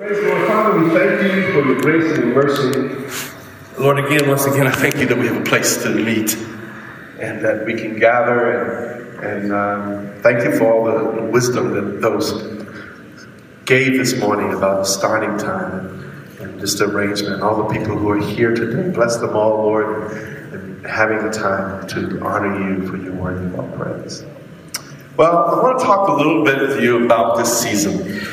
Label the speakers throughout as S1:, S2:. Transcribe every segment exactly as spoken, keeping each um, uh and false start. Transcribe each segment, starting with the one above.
S1: Praise the Lord. Father, we thank you for your grace and your mercy. Lord, again, once again, I thank you that we have a place to meet and that we can gather. And, and um, thank you for all the wisdom that those gave this morning about the starting time and just the arrangement. And all the people who are here today, bless them all, Lord, and having the time to honor you for your word of all praise. Well, I want to talk a little bit with you about this season.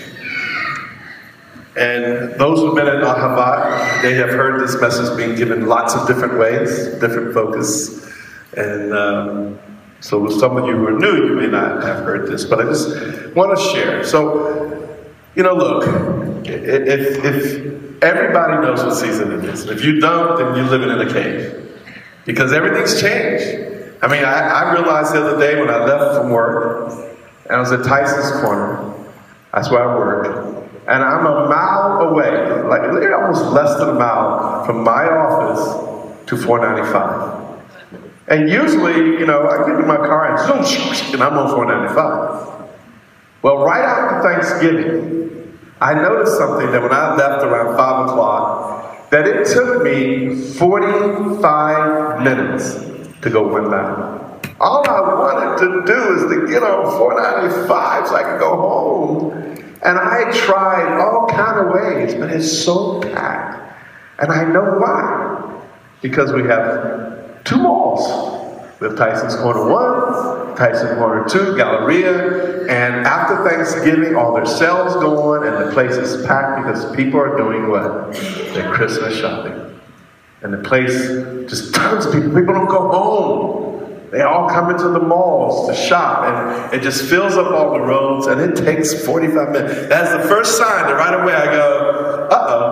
S1: And those who've been at Ahavai, they have heard this message being given lots of different ways, different focus. And um, so with some of you who are new, you may not have heard this, but I just want to share. So, you know, look, if, if everybody knows what season it is, if you don't, then you're living in a cave. Because everything's changed. I mean, I, I realized the other day when I left from work, and I was at Tyson's Corner, that's where I work, and I'm a mile away, like almost less than a mile from my office to four ninety-five. And usually, you know, I get in my car and zoom, and I'm on four ninety-five. Well, right after Thanksgiving, I noticed something that when I left around five o'clock, that it took me forty-five minutes to go one mile. All I wanted to do is to get on four ninety-five so I could go home. And I tried all kind of ways, but it's so packed. And I know why. Because we have two malls. We have Tyson's Corner one, Tyson's Corner two, Galleria. And after Thanksgiving, all their sales go on, and the place is packed because people are doing what? Their Christmas shopping. And the place, just tons of people. People don't go home. They all come into the malls to shop, and it just fills up all the roads, and it takes forty-five minutes. That's the first sign that right away I go,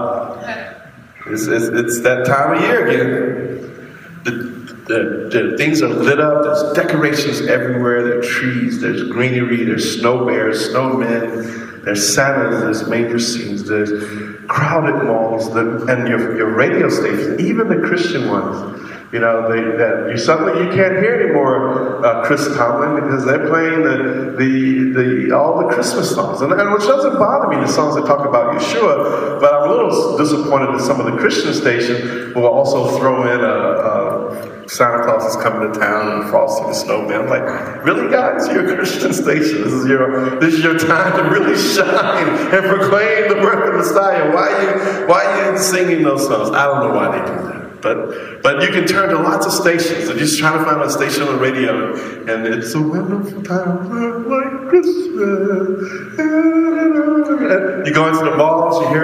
S1: uh-oh. It's, it's, it's that time of year again. The, the, the things are lit up. There's decorations everywhere. There are trees. There's greenery. There's snow bears, snowmen. There's Santas. There's manger scenes. There's crowded malls. The, and your, your radio stations, even the Christian ones. You know, they, that you suddenly you can't hear anymore uh, Chris Tomlin because they're playing the the the all the Christmas songs, and, and which doesn't bother me, the songs that talk about Yeshua. But I'm a little disappointed that some of the Christian stations will also throw in a, a Santa Claus is coming to town and Frosty the Snowman. I'm like, really, guys? You're a Christian station. This is your this is your time to really shine and proclaim the birth of Messiah. Why are you why are you singing those songs? I don't know why they do that. But but you can turn to lots of stations and just try to find a station on the radio, and it's a wonderful time like Christmas. And you go into the malls, you hear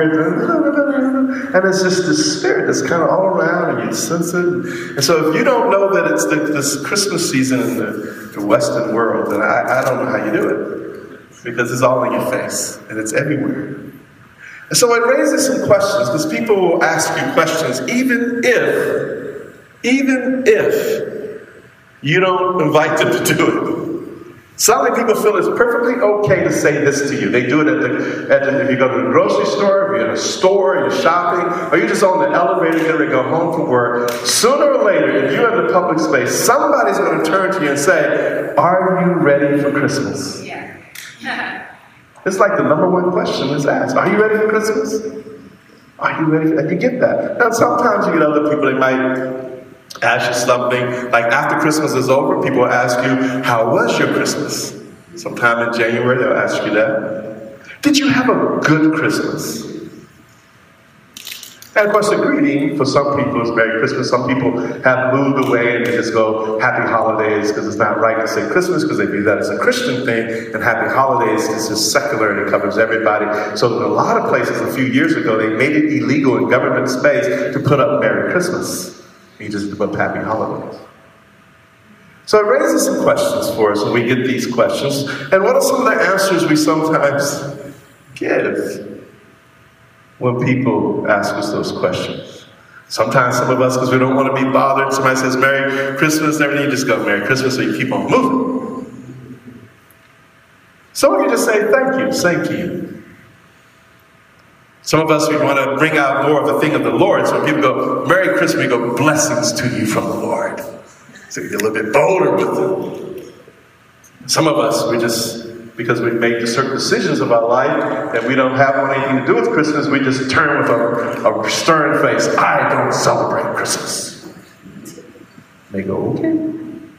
S1: it, and it's just this spirit that's kind of all around, and you sense it. And so if you don't know that it's the, this Christmas season in the, the Western world, then I, I don't know how you do it, because it's all in your face and it's everywhere. And so it raises some questions, because people will ask you questions, even if, even if you don't invite them to do it. Suddenly people feel it's perfectly okay to say this to you. They do it at the, at the if you go to the grocery store, if you're in a store, you're shopping, or you're just on the elevator, you're going to go home from work. Sooner or later, if you're in the public space, somebody's going to turn to you and say, are you ready for Christmas? Yeah. It's like the number one question is asked. Are you ready for Christmas? Are you ready for that? You get that. Now, sometimes you get other people, they might ask you something. Like after Christmas is over, people will ask you, how was your Christmas? Sometime in January, they'll ask you that. Did you have a good Christmas? And of course, the greeting for some people is Merry Christmas. Some people have moved away and they just go Happy Holidays because it's not right to say Christmas because they view that as a Christian thing. And Happy Holidays is just secular and it covers everybody. So in a lot of places a few years ago, they made it illegal in government space to put up Merry Christmas. You just put up Happy Holidays. So it raises some questions for us when we get these questions. And what are some of the answers we sometimes give when people ask us those questions? Sometimes some of us, because we don't want to be bothered, somebody says Merry Christmas and everything, you just go Merry Christmas, so you keep on moving. Some of you just say thank you, thank you. Some of us, we want to bring out more of the thing of the Lord, so when people go Merry Christmas, we go blessings to you from the Lord. So you get a little bit bolder with it. Some of us, we just because we've made certain decisions of our life that we don't have anything to do with Christmas, we just turn with a, a stern face. I don't celebrate Christmas. They go, okay.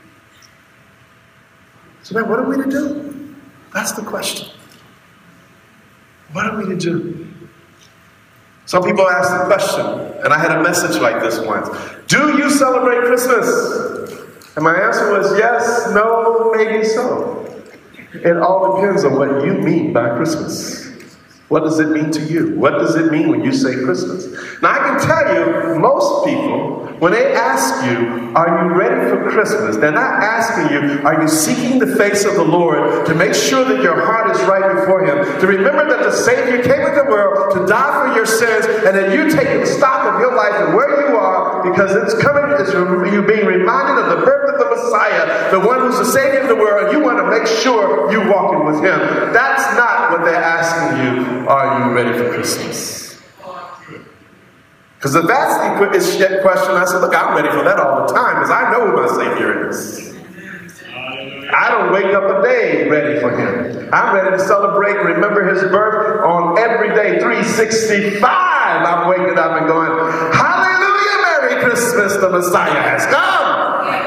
S1: So now what are we to do? That's the question. What are we to do? Some people ask the question, and I had a message like this once. Do you celebrate Christmas? And my answer was yes, no, maybe so. It all depends on what you mean by Christmas. What does it mean to you? What does it mean when you say Christmas? Now I can tell you, most people, when they ask you, are you ready for Christmas? They're not asking you, are you seeking the face of the Lord to make sure that your heart is right before Him? To remember that the Savior came into the world to die for your sins, and that you take stock of your life and where you are, because it's coming, it's you being reminded of the birth of the Messiah, the one who's the Savior of the world, and you want to make sure you're walking with Him. That's not what they're asking you. Are you ready for Christmas? Because if that's the question, I said, look, I'm ready for that all the time, because I know who my Savior is. I don't wake up a day ready for Him. I'm ready to celebrate and remember His birth on every day, three sixty-five. I'm waking up and going, hallelujah, Merry Christmas, the Messiah has come.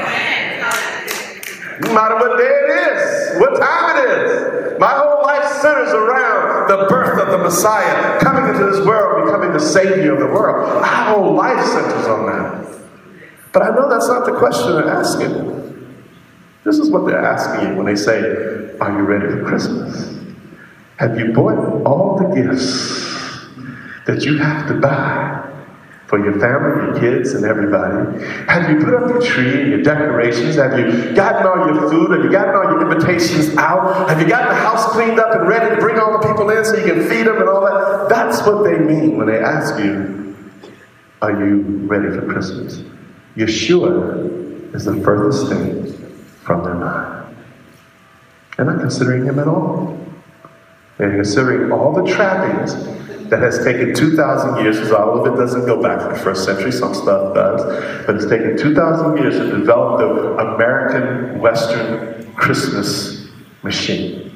S1: No matter what day it is, what time it is. My whole life centers around the birth of the Messiah, coming into this world, becoming the Savior of the world. My whole life centers on that. But I know that's not the question they're asking. This is what they're asking you when they say, are you ready for Christmas? Have you bought all the gifts that you have to buy for your family, your kids, and everybody? Have you put up your tree and your decorations? Have you gotten all your food? Have you gotten all your invitations out? Have you gotten the house cleaned up and ready to bring all the people in so you can feed them and all that? That's what they mean when they ask you, are you ready for Christmas? Yeshua is the furthest thing from their mind. They're not considering Him at all. They're considering all the trappings that has taken two thousand years, because all of it doesn't go back to the first century, some stuff does, but it's taken two thousand years to develop the American Western Christmas machine.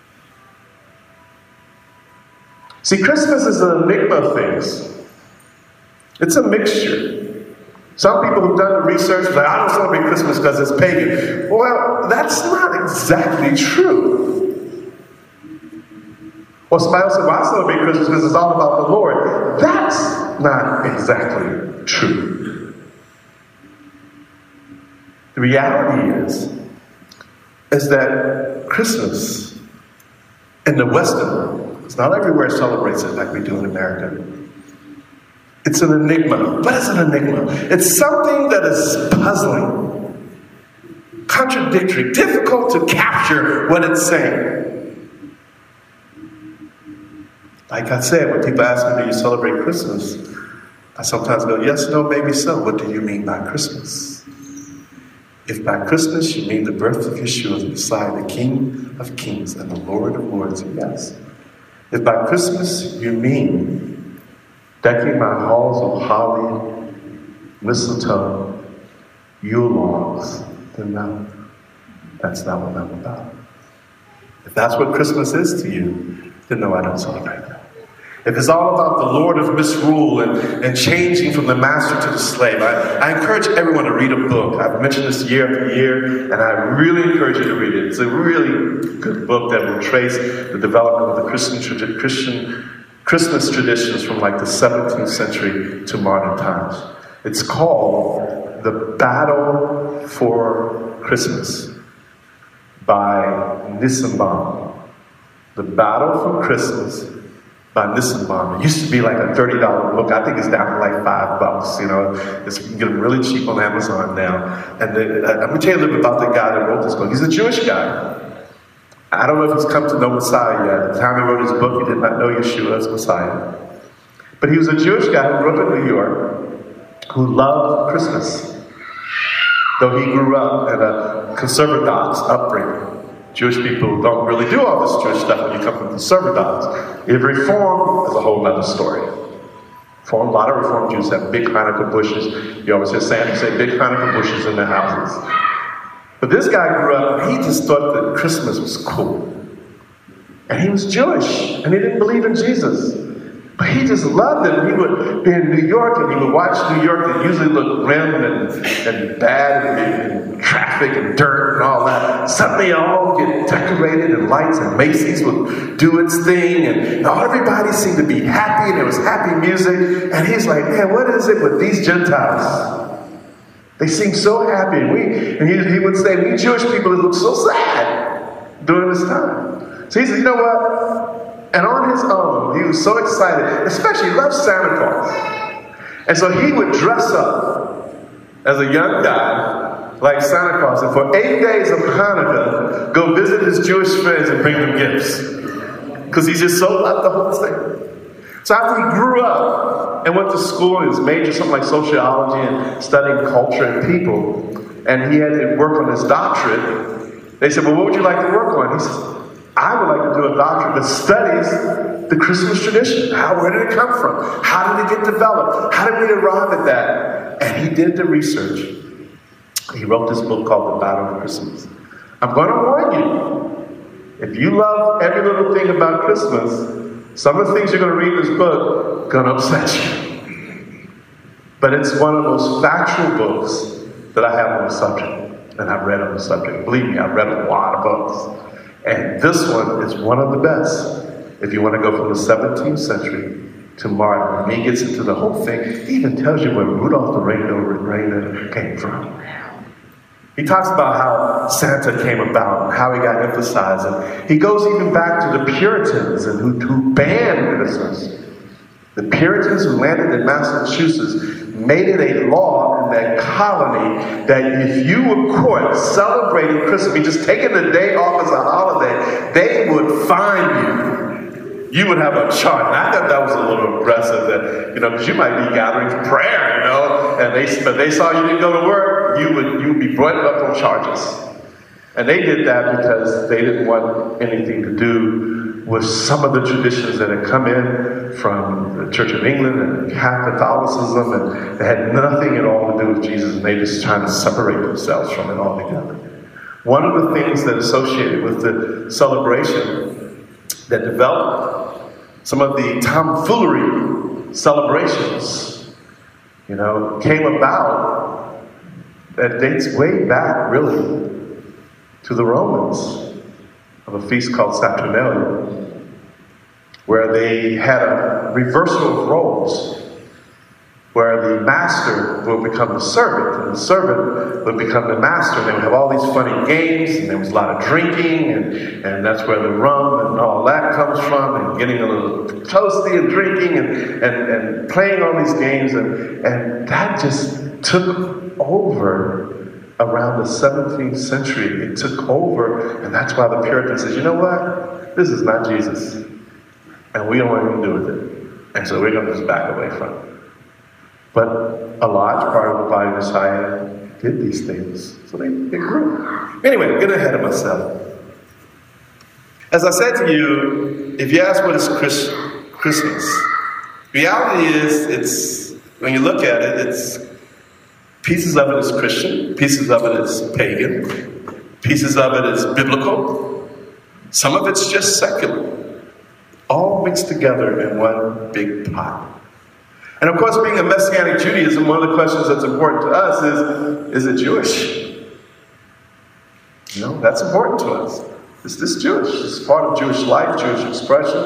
S1: See, Christmas is an enigma of things. It's a mixture. Some people who've done the research are like, I don't celebrate Christmas because it's pagan. Well, that's not exactly true. Or somebody else said, well, I celebrate Christmas because it's all about the Lord. That's not exactly true. The reality is, is that Christmas in the Western world, it's not everywhere celebrates it like we do in America. It's an enigma. What is an enigma? It's something that is puzzling, contradictory, difficult to capture what it's saying. Like I said, when people ask me, do you celebrate Christmas? I sometimes go, yes, no, maybe so. What do you mean by Christmas? If by Christmas you mean the birth of Yeshua, the Messiah, the King of Kings and the Lord of Lords, yes. If by Christmas you mean decking my halls of holly, mistletoe, Yule logs, then no, that's not what I'm about. If that's what Christmas is to you, then no, I don't celebrate that. If it's all about the Lord of misrule and, and changing from the master to the slave, I, I encourage everyone to read a book. I've mentioned this year after year, and I really encourage you to read it. It's a really good book that will trace the development of the Christian, Christian Christmas traditions from like the seventeenth century to modern times. It's called The Battle for Christmas by Nissenbaum. The Battle for Christmas by Nissenbaum. It used to be like a thirty dollar book. I think it's down to like five bucks. You know, it's, you can get them really cheap on Amazon now. And the, uh, I'm going to tell you a little bit about the guy that wrote this book. He's a Jewish guy. I don't know if he's come to know Messiah yet. At the time he wrote his book, he did not know Yeshua as Messiah. But he was a Jewish guy who grew up in New York, who loved Christmas, though he grew up in a conservative upbringing. Jewish people don't really do all this Jewish stuff when you come from conservative. If Reform is a whole other story. Reform, a lot of Reform Jews have big Hanukkah bushes. You always hear Sandy say big Hanukkah bushes in their houses. But this guy grew up, he just thought that Christmas was cool. And he was Jewish, and he didn't believe in Jesus. But he just loved it. He would be in New York, and he would watch New York that usually looked grim and, and bad, and, and traffic and dirt and all that. Suddenly all get decorated and lights, and Macy's would do its thing, and everybody seemed to be happy, and there was happy music. And he's like, man, what is it with these Gentiles? They seem so happy. And, we, and he, he would say, we Jewish people, it look so sad during this time. So he said, you know what? And on his own, he was so excited, especially he loved Santa Claus. And so he would dress up as a young guy like Santa Claus, and for eight days of Hanukkah, go visit his Jewish friends and bring them gifts. Because he just so loved the whole thing. So after he grew up and went to school, and his major something like sociology and studying culture and people, and he had to work on his doctorate, they said, well, what would you like to work on? He says, I would like to do a doctorate that studies the Christmas tradition. How, where did it come from? How did it get developed? How did we arrive at that? And he did the research. He wrote this book called The Battle of Christmas. I'm going to warn you. If you love every little thing about Christmas, some of the things you're going to read in this book are going to upset you. But it's one of the most factual books that I have on the subject. And I've read on the subject. Believe me, I've read a lot of books. And this one is one of the best. If you want to go from the seventeenth century to modern, and he gets into the whole thing. He even tells you where Rudolph the Red-Nosed came from. He talks about how Santa came about and how he got emphasized. And he goes even back to the Puritans and who, who banned Christmas. The Puritans who landed in Massachusetts made it a law in that colony that if you were caught celebrating Christmas, you just taking the day off as a holiday, they would fine you. You would have a charge. And I thought that was a little aggressive, that, you know, because you might be gathering for prayer, you know, and they, but they saw you didn't go to work, you would, you would be brought up on charges. And they did that because they didn't want anything to do with some of the traditions that had come in from the Church of England and Catholicism, and they had nothing at all to do with Jesus, and they just trying to separate themselves from it altogether. One of the things that associated with the celebration that developed some of the tomfoolery celebrations, you know, came about that dates way back, really, to the Romans, of a feast called Saturnalia, where they had a reversal of roles, where the master would become the servant, and the servant would become the master. And they would have all these funny games, and there was a lot of drinking, and, and that's where the rum and all that comes from, and getting a little toasty and drinking, and, and, and playing all these games, and, and that just took over. Around the seventeenth century, it took over, and that's why the Puritans said, you know what? This is not Jesus. And we don't want anything to do with it. And so we're going to just back away from it. But a large part of the body of Messiah did these things. So they, they grew. Anyway, I'm getting ahead of myself. As I said to you, if you ask what is Chris, Christmas, reality is, it's when you look at it, it's pieces of it is Christian, pieces of it is pagan, pieces of it is biblical, some of it's just secular, all mixed together in one big pot. And of course, being a Messianic Judaism, one of the questions that's important to us is, is it Jewish? You know, that's important to us. Is this Jewish? Is part of Jewish life, Jewish expression?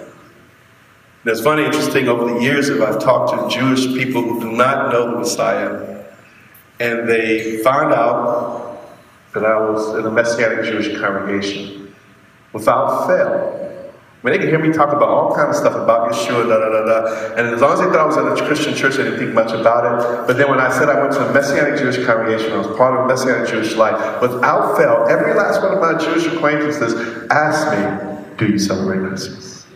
S1: And it's funny, interesting, over the years, if I've talked to Jewish people who do not know the Messiah, and they found out that I was in a Messianic Jewish congregation, without fail. I mean, they could hear me talk about all kinds of stuff about Yeshua, da da da da. And as long as they thought I was in a Christian church, they didn't think much about it. But then when I said I went to a Messianic Jewish congregation, I was part of a Messianic Jewish life, without fail, every last one of my Jewish acquaintances asked me, do you celebrate Christmas?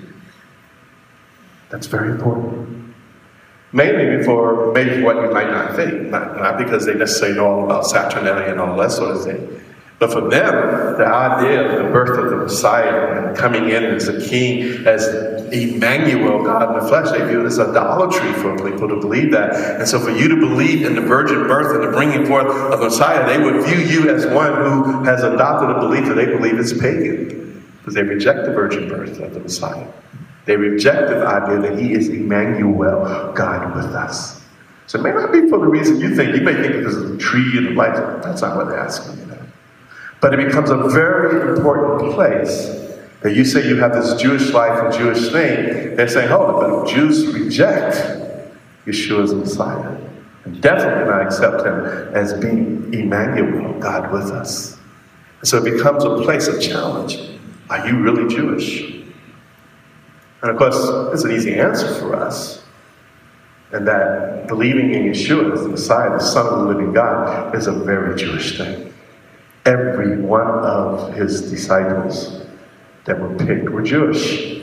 S1: That's very important. Mainly for maybe what you might not think, not, not because they necessarily know all about Saturnalia and all that sort of thing. But for them, the idea of the birth of the Messiah and coming in as a king, as Emmanuel, God in the flesh, they view it as idolatry for people to believe that. And so for you to believe in the virgin birth and the bringing forth of the Messiah, they would view you as one who has adopted a belief that they believe is pagan. because they reject the virgin birth of the Messiah. They reject the idea that he is Emmanuel, God with us. So it may not be for the reason you think. You may think because of the tree and the light. That's not what they're asking you know. But it becomes a very important place that you say you have this Jewish life and Jewish thing. They're saying, hold on, but if Jews reject Yeshua as the Messiah, and definitely not accept him as being Emmanuel, God with us. And so it becomes a place of challenge. Are you really Jewish? And of course, it's an easy answer for us. And that believing in Yeshua as the Messiah, the Son of the living God, is a very Jewish thing. Every one of his disciples that were picked were Jewish.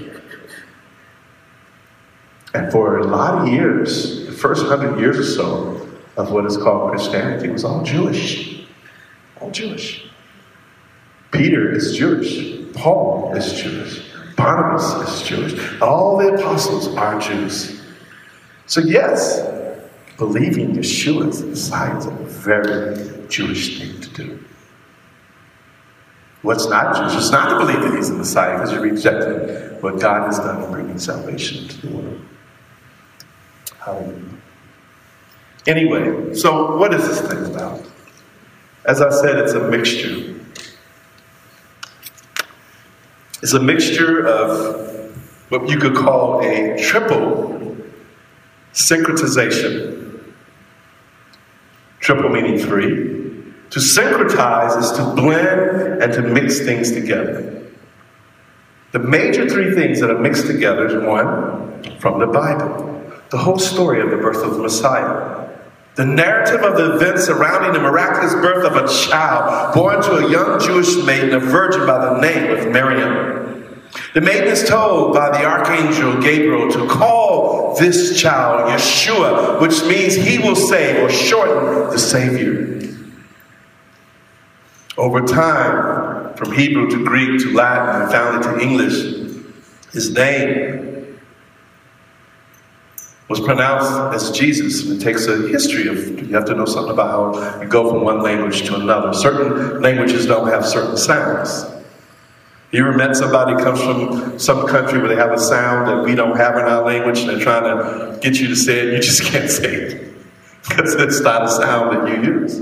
S1: And for a lot of years, the first hundred years or so of what is called Christianity was all Jewish. All Jewish. Peter is Jewish. Paul is Jewish. Barnabas is Jewish. All the apostles are Jews. So yes, believing Yeshua as the Messiah is a very Jewish thing to do. What's not Jewish? It's not to believe that he's the Messiah because you're rejecting what God has done in bringing salvation to the world. Hallelujah. Anyway, so what is this thing about? As I said, it's a mixture. It's a mixture of what you could call a triple syncretization. Triple meaning three. To syncretize is to blend and to mix things together. The major three things that are mixed together is one, from the Bible. The whole story of the birth of the Messiah. The narrative of the events surrounding the miraculous birth of a child born to a young Jewish maiden, a virgin by the name of Miriam. The maiden is told by the archangel Gabriel to call this child Yeshua, which means he will save or shorten the Savior. Over time, from Hebrew to Greek to Latin and finally to English, his name was pronounced as Jesus. And it takes a history of, you have to know something about how you go from one language to another. Certain languages don't have certain sounds. You ever met somebody who comes from some country where they have a sound that we don't have in our language and they're trying to get you to say it, you just can't say it because it's not a sound that you use.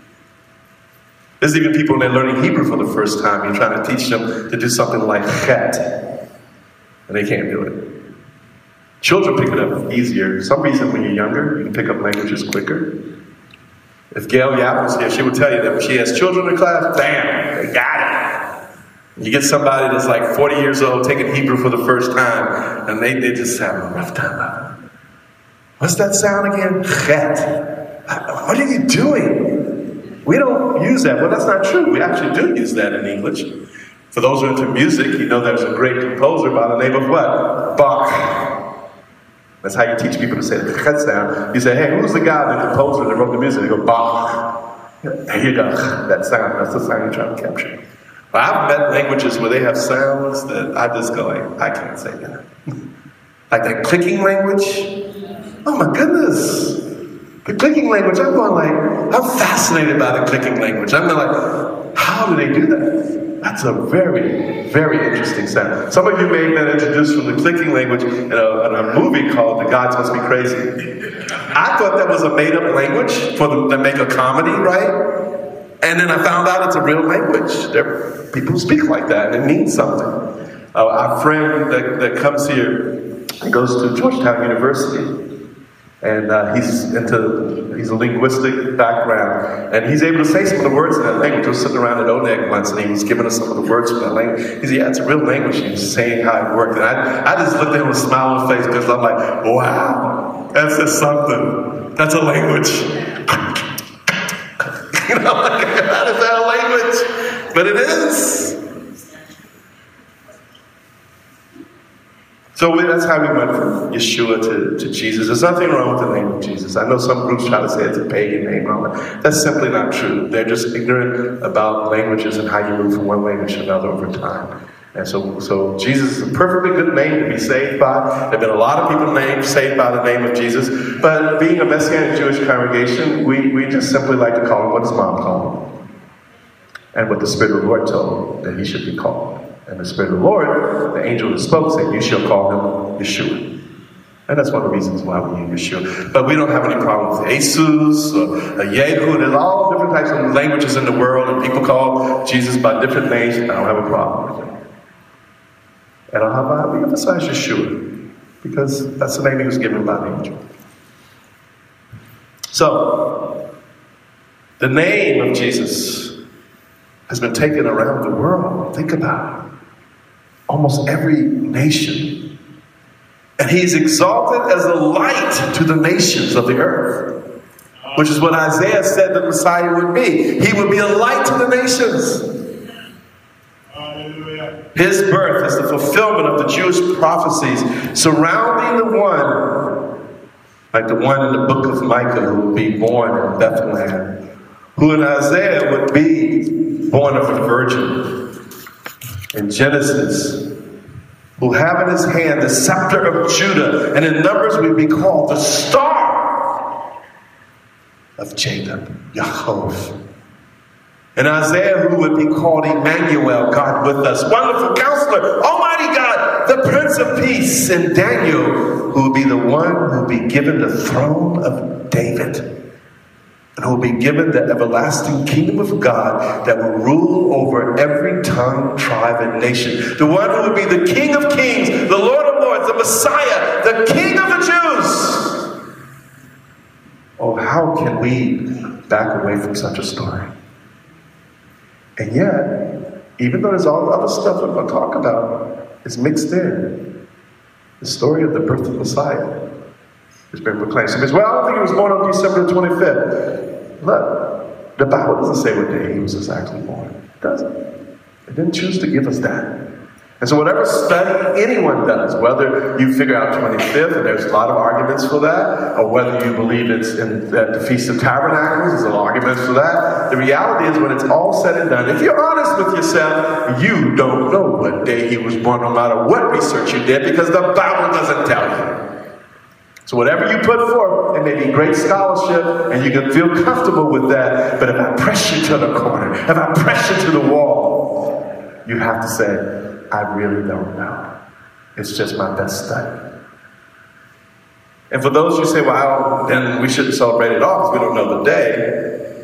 S1: There's even people when they're learning Hebrew for the first time, you're trying to teach them to do something like chet, and they can't do it. Children pick it up easier. For some reason, when you're younger, you can pick up languages quicker. If Gail Yap was here, she would tell you that when she has children in class, bam, they got it. You get somebody that's like forty years old taking Hebrew for the first time, and they, they just have a rough time. What's that sound again? Chet. What are you doing? We don't use that. Well, that's not true. We actually do use that in English. For those who are into music, you know there's a great composer by the name of what? Bach. That's how you teach people to say the chet sound. You say, hey, who's the guy, the composer that wrote the music? They go, Bach. There you go. That sound. That's the sound you're trying to capture. But I've met languages where they have sounds that I just go like, I can't say that. Like that clicking language. Oh my goodness. The clicking language, I'm going like, I'm fascinated by the clicking language. I'm like, how do they do that? That's a very, very interesting sound. Some of you may have been introduced from the clicking language in a, in a movie called The Gods Must Be Crazy. I thought that was a made-up language for them to make a comedy, right? And then I found out it's a real language. There, people speak like that, and it means something. Uh, our friend that, that comes here, he goes to Georgetown University. And uh, he's into, he's a linguistic background. And he's able to say some of the words in that language. I was sitting around at O N E G once and he was giving us some of the words from that language. He said, yeah, it's a real language. He was saying how it worked. And I, I just looked at him with a smile on the face because I'm like, wow, that's just something. That's a language. You know, like, how is that a language? But it is. So that's how we went from Yeshua to, to Jesus. There's nothing wrong with the name of Jesus. I know some groups try to say it's a pagan name and all that. That's simply not true. They're just ignorant about languages and how you move from one language to another over time. And so, so Jesus is a perfectly good name to be saved by. There have been a lot of people named, saved by the name of Jesus. But being a Messianic Jewish congregation, we, we just simply like to call him what his mom called him. And what the Spirit of the Lord told him that he should be called. And the Spirit of the Lord, the angel who spoke, said, you shall call him Yeshua. And that's one of the reasons why we use Yeshua. But we don't have any problem with Jesus or Yehu. There's all different types of languages in the world, and people call Jesus by different names. I don't have a problem with it. And I'll have, we emphasize Yeshua, because that's the name he was given by the angel. So, the name of Jesus has been taken around the world. Think about it. Almost every nation. And he's exalted as a light to the nations of the earth. Which is what Isaiah said the Messiah would be. He would be a light to the nations. His birth is the fulfillment of the Jewish prophecies surrounding the one, like the one in the book of Micah, who would be born in Bethlehem, who in Isaiah would be born of a virgin. In Genesis, who have in his hand the scepter of Judah, and in Numbers would be called the star of Jacob, Yaakov. And Isaiah, who would be called Emmanuel, God with us, Wonderful Counselor, Almighty God, the Prince of Peace. And Daniel, who would be the one who would be given the throne of David, and who will be given the everlasting kingdom of God that will rule over every tongue, tribe, and nation. The one who will be the King of kings, the Lord of lords, the Messiah, the King of the Jews. Oh, how can we back away from such a story? And yet, even though there's all the other stuff I'm going to talk about, it's mixed in. The story of the birth of the Messiah has been proclaimed. Somebody says, well, I don't think he was born on December the twenty-fifth. Look, the Bible doesn't say what day he was actually born. It doesn't. It didn't choose to give us that. And so whatever study anyone does, whether you figure out twenty-fifth, and there's a lot of arguments for that, or whether you believe it's in at the Feast of Tabernacles, there's a lot of arguments for that. The reality is, when it's all said and done, if you're honest with yourself, you don't know what day he was born, no matter what research you did, because the Bible doesn't tell you. So whatever you put forth, it may be great scholarship, and you can feel comfortable with that, but if I press you to the corner, if I press you to the wall, you have to say, I really don't know. It's just my best study. And for those who say, well, then we shouldn't celebrate it all because we don't know the day.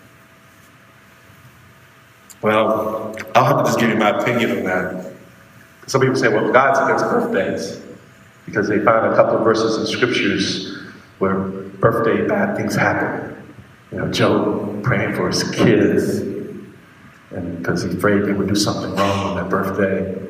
S1: Well, I'll have to just give you my opinion on that. Some people say, well, God's against birthdays, because they find a couple of verses in scriptures where birthday bad things happen. You know, Job praying for his kids, and because he's afraid they would do something wrong on their birthday.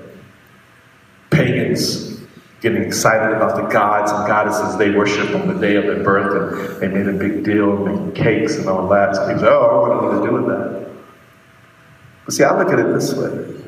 S1: Pagans getting excited about the gods and goddesses they worship on the day of their birth, and they made a big deal, making cakes and all that. So people say, oh, what do I want to do with that? But see, I look at it this way.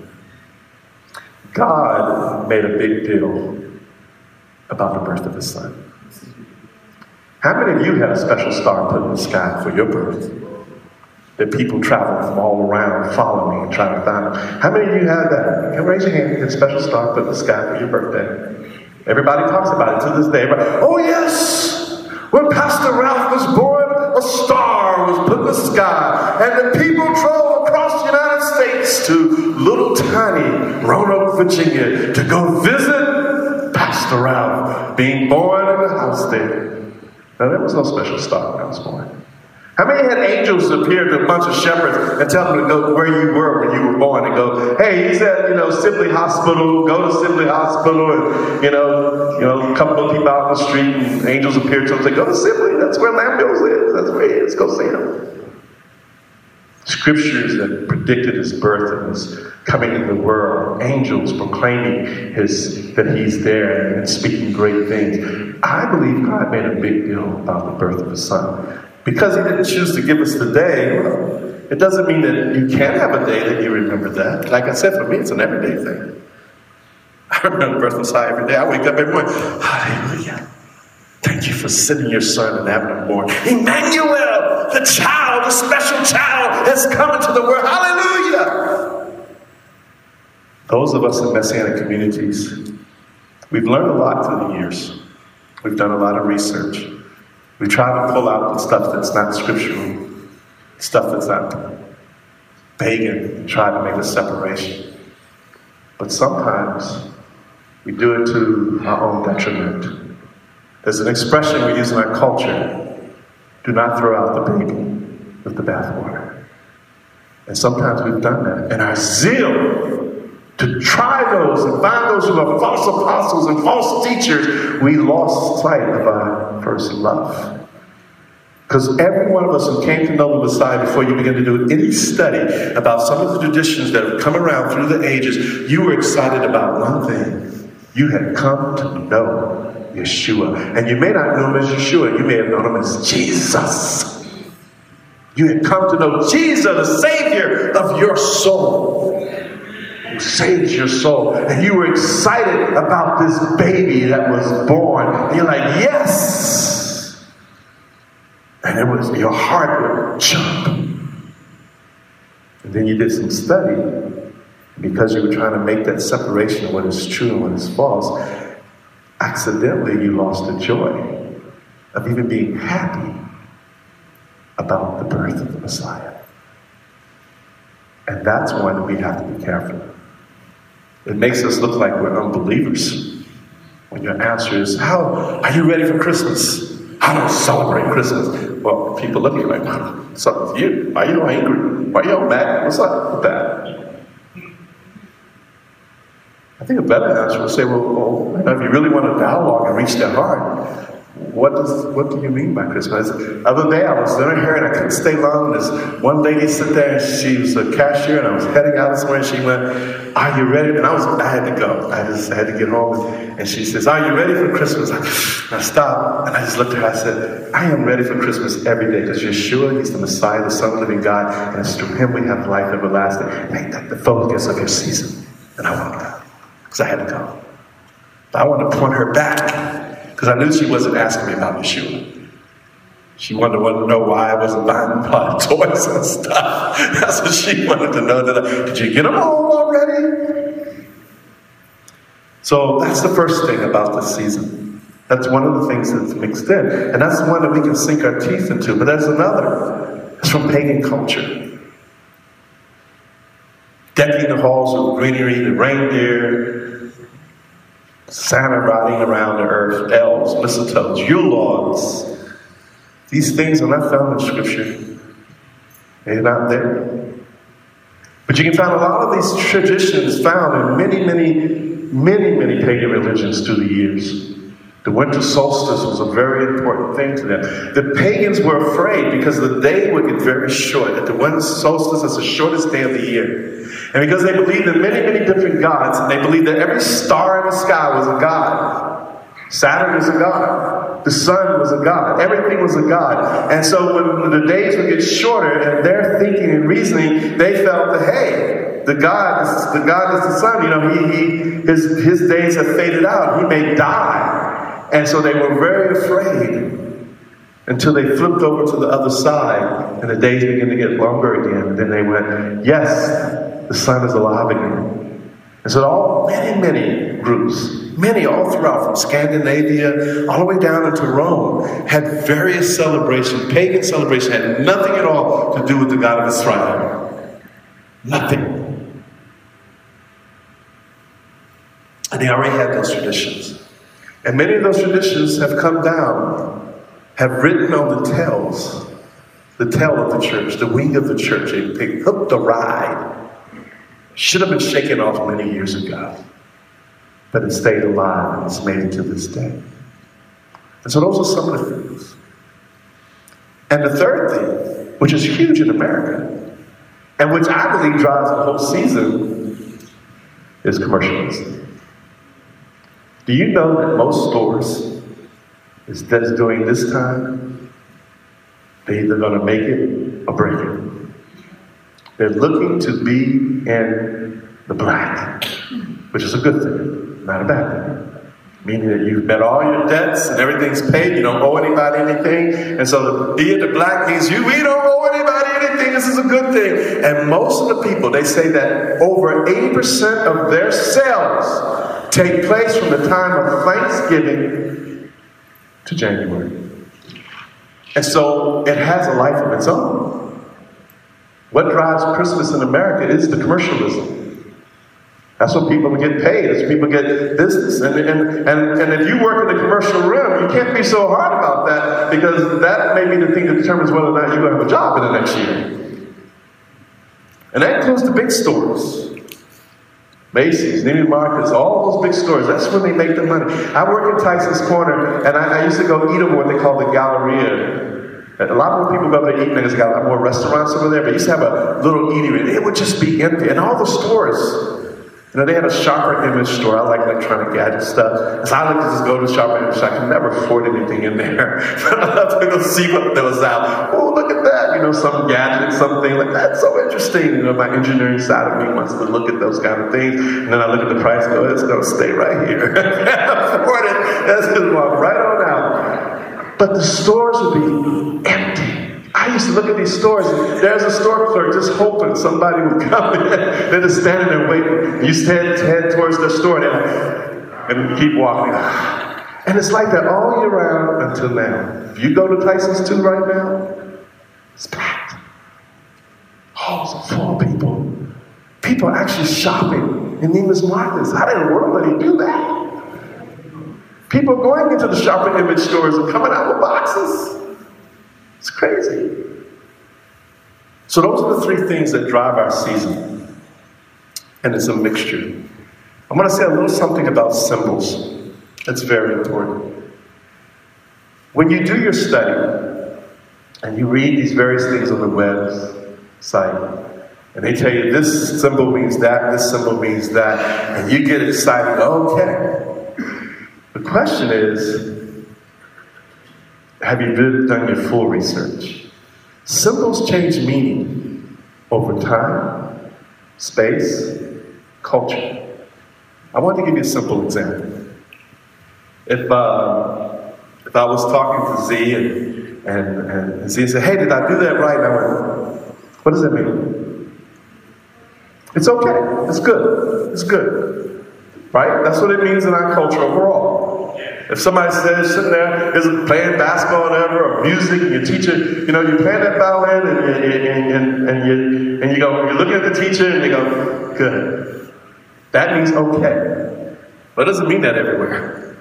S1: God made a big deal about the birth of his son. How many of you had a special star put in the sky for your birth, that people travel from all around following and trying to find them? How many of you had that? Can raise your hand. You had a special star put in the sky for your birthday. Everybody talks about it to this day. Oh yes! When Pastor Ralph was born, a star was put in the sky, and the people drove across the United States to little tiny Roanoke, Virginia, to go visit Pastor Ralph, being born in the house there. Now, there was no special star when I was born. How many had angels appear to a bunch of shepherds and tell them to go where you were when you were born, and go, hey, he's at, you know, Sibley Hospital, go to Sibley Hospital, and, you know, you know, a couple of people out on the street, and angels appear to them and say, go to Sibley, that's where Lamb-Mills is, that's where he is, go see him. Scriptures that predicted his birth and his coming into the world, angels proclaiming his that he's there and speaking great things. I believe God made a big deal about the birth of his son. Because he didn't choose to give us the day, it doesn't mean that you can't have a day that you remember that. Like I said, for me, it's an everyday thing. I remember the birth of Messiah every day. I wake up every morning, hallelujah. Thank you for sending your son and having him born. Emmanuel, the child, the special child, has come into the world. Hallelujah. Those of us in Messianic communities, we've learned a lot through the years. We've done a lot of research. We try to pull out the stuff that's not scriptural, stuff that's not pagan, and try to make a separation. But sometimes we do it to our own detriment. There's an expression we use in our culture: do not throw out the baby with the bathwater. And sometimes we've done that. And our zeal to try those and find those who are false apostles and false teachers, we lost sight of our first love. Because every one of us who came to know the Messiah, before you begin to do any study about some of the traditions that have come around through the ages, you were excited about one thing. You had come to know Yeshua. And you may not know him as Yeshua, you may have known him as Jesus. You had come to know Jesus, the Savior of your soul, who saves your soul. And you were excited about this baby that was born. And you're like, yes! And it was, your heart would jump. And then you did some study. Because you were trying to make that separation of what is true and what is false, accidentally you lost the joy of even being happy about the birth of the Messiah. And that's one we have to be careful. It makes us look like we're unbelievers. When your answer is, how are you ready for Christmas? I don't celebrate Christmas. Well, people look at you like, wow, what's up with you? Why are you angry? Why are you all mad? What's up with that? I think a better answer would say, well, well, if you really want to dialogue and reach their heart, what does what do you mean by Christmas? The other day I was there here and I couldn't stay long. This one lady sit there and she was a cashier and I was heading out somewhere and she went, are you ready? And I was I had to go. I just had to get home. And she says, are you ready for Christmas? And I stopped and I just looked at her. I said, I am ready for Christmas every day because Yeshua, he's the Messiah, the Son of the living God, and it's through him we have life everlasting. Make that the focus of your season. And I walked out because I had to go. But I wanted to point her back. Because I knew she wasn't asking me about Yeshua. She wanted to know why I wasn't buying a lot of toys and stuff. That's what she wanted to know. That I, did you get them all already? So that's the first thing about this season. That's one of the things that's mixed in. And that's the one that we can sink our teeth into. But there's another. It's from pagan culture. Decking the halls with greenery, the reindeer, Santa riding around the earth, elves, mistletoes, Yule logs. These things are not found in Scripture. They're not there. But you can find a lot of these traditions found in many, many, many, many pagan religions through the years. The winter solstice was a very important thing to them. The pagans were afraid because the day would get very short. At the winter solstice is the shortest day of the year. And because they believed in many, many different gods, and they believed that every star in the sky was a god. Saturn was a god. The sun was a god. Everything was a god. And so when the days would get shorter, and their thinking and reasoning, they felt that, hey, the God is the God is the sun. You know, he, he his his days have faded out. He may die. And so they were very afraid until they flipped over to the other side and the days began to get longer again. And then they went, yes, the sun is alive again. And so all many, many groups, many all throughout, from Scandinavia all the way down into Rome, had various celebrations. Pagan celebration had nothing at all to do with the God of Israel. Nothing. And they already had those traditions. And many of those traditions have come down, have written on the tails, the tail of the church, the wing of the church. They, they hooked the ride. Should have been shaken off many years ago. But it stayed alive and it's made it to this day. And so those are some of the things. And the third thing, which is huge in America, and which I believe drives the whole season, is commercialism. Do you know that most stores, instead of doing this time, they're either going to make it or break it. They're looking to be in the black, which is a good thing, not a bad thing. Meaning that you've met all your debts and everything's paid, you don't owe anybody anything. And so to be in the black means you, we don't owe anybody anything, this is a good thing. And most of the people, they say that over eighty percent of their sales take place from the time of Thanksgiving to January. And so it has a life of its own. What drives Christmas in America is the commercialism. That's when people get paid. That's when people get business. And, and, and, and if you work in the commercial realm, you can't be so hard about that, because that may be the thing that determines whether or not you're going to have a job in the next year. And that includes the big stores. Macy's, Neiman Marcus, all those big stores. That's when they make the money. I work in Tyson's Corner, and I, I used to go eat over what they call the Galleria. A lot more people go there eating, and there's got a lot more restaurants over there, but used to have a little eatery, and it would just be empty. And all the stores, you know, they had a Sharper Image store. I like electronic gadget stuff. So I like to just go to the Sharper Image store. I can never afford anything in there. But I love to go see what there was out. Oh, look at that. You know, some gadget, something like that. So interesting. You know, my engineering side of me wants to look at those kind of things. And then I look at the price and go, it's going to stay right here. I can't afford it. That's going to walk right on out. But the stores would be empty. I used to look at these stores, and there's a store clerk just hoping somebody would come in. They're just standing there waiting. You stand head towards the store, and, and keep walking. And it's like that all year round until now. If you go to Tyson's too right now, it's packed. Halls are full of people. People are actually shopping in Neiman Marcus. How in the world do they do that? People are going into the Sharper Image stores and coming out with boxes. It's crazy. So those are the three things that drive our season. And it's a mixture. I'm going to say a little something about symbols. That's very important. When you do your study, and you read these various things on the website, and they tell you this symbol means that, this symbol means that, and you get excited, okay. The question is, have you really done your full research? Symbols change meaning over time, space, culture. I want to give you a simple example. If uh, if I was talking to Z and, and, and Z said, hey, did I do that right? And I went, what does that mean? It's okay. It's good. It's good. Right? That's what it means in our culture overall. If somebody says sitting there is playing basketball or whatever, or music, and your teacher, you know, you're playing that violin, and, and, and, and, you, and you go, you're looking at the teacher, and they go, good. That means okay. But it doesn't mean that everywhere.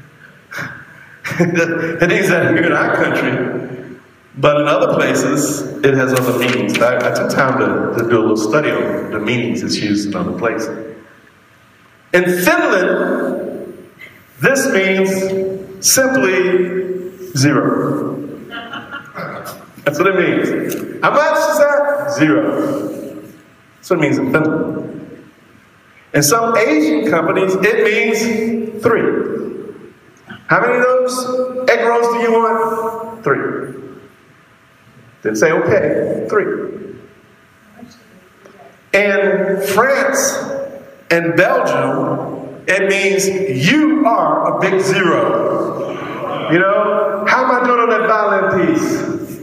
S1: It means that here in our country, but in other places, it has other meanings. I, I took time to, to do a little study on the meanings it's used in other places. In Finland, this means simply zero. That's what it means. How much is that? Zero. That's what it means in Finland. In some Asian companies, it means three. How many of those egg rolls do you want? Three. Then say, okay, three. In France and Belgium, it means you are a big zero. You know, how am I doing on that violin piece?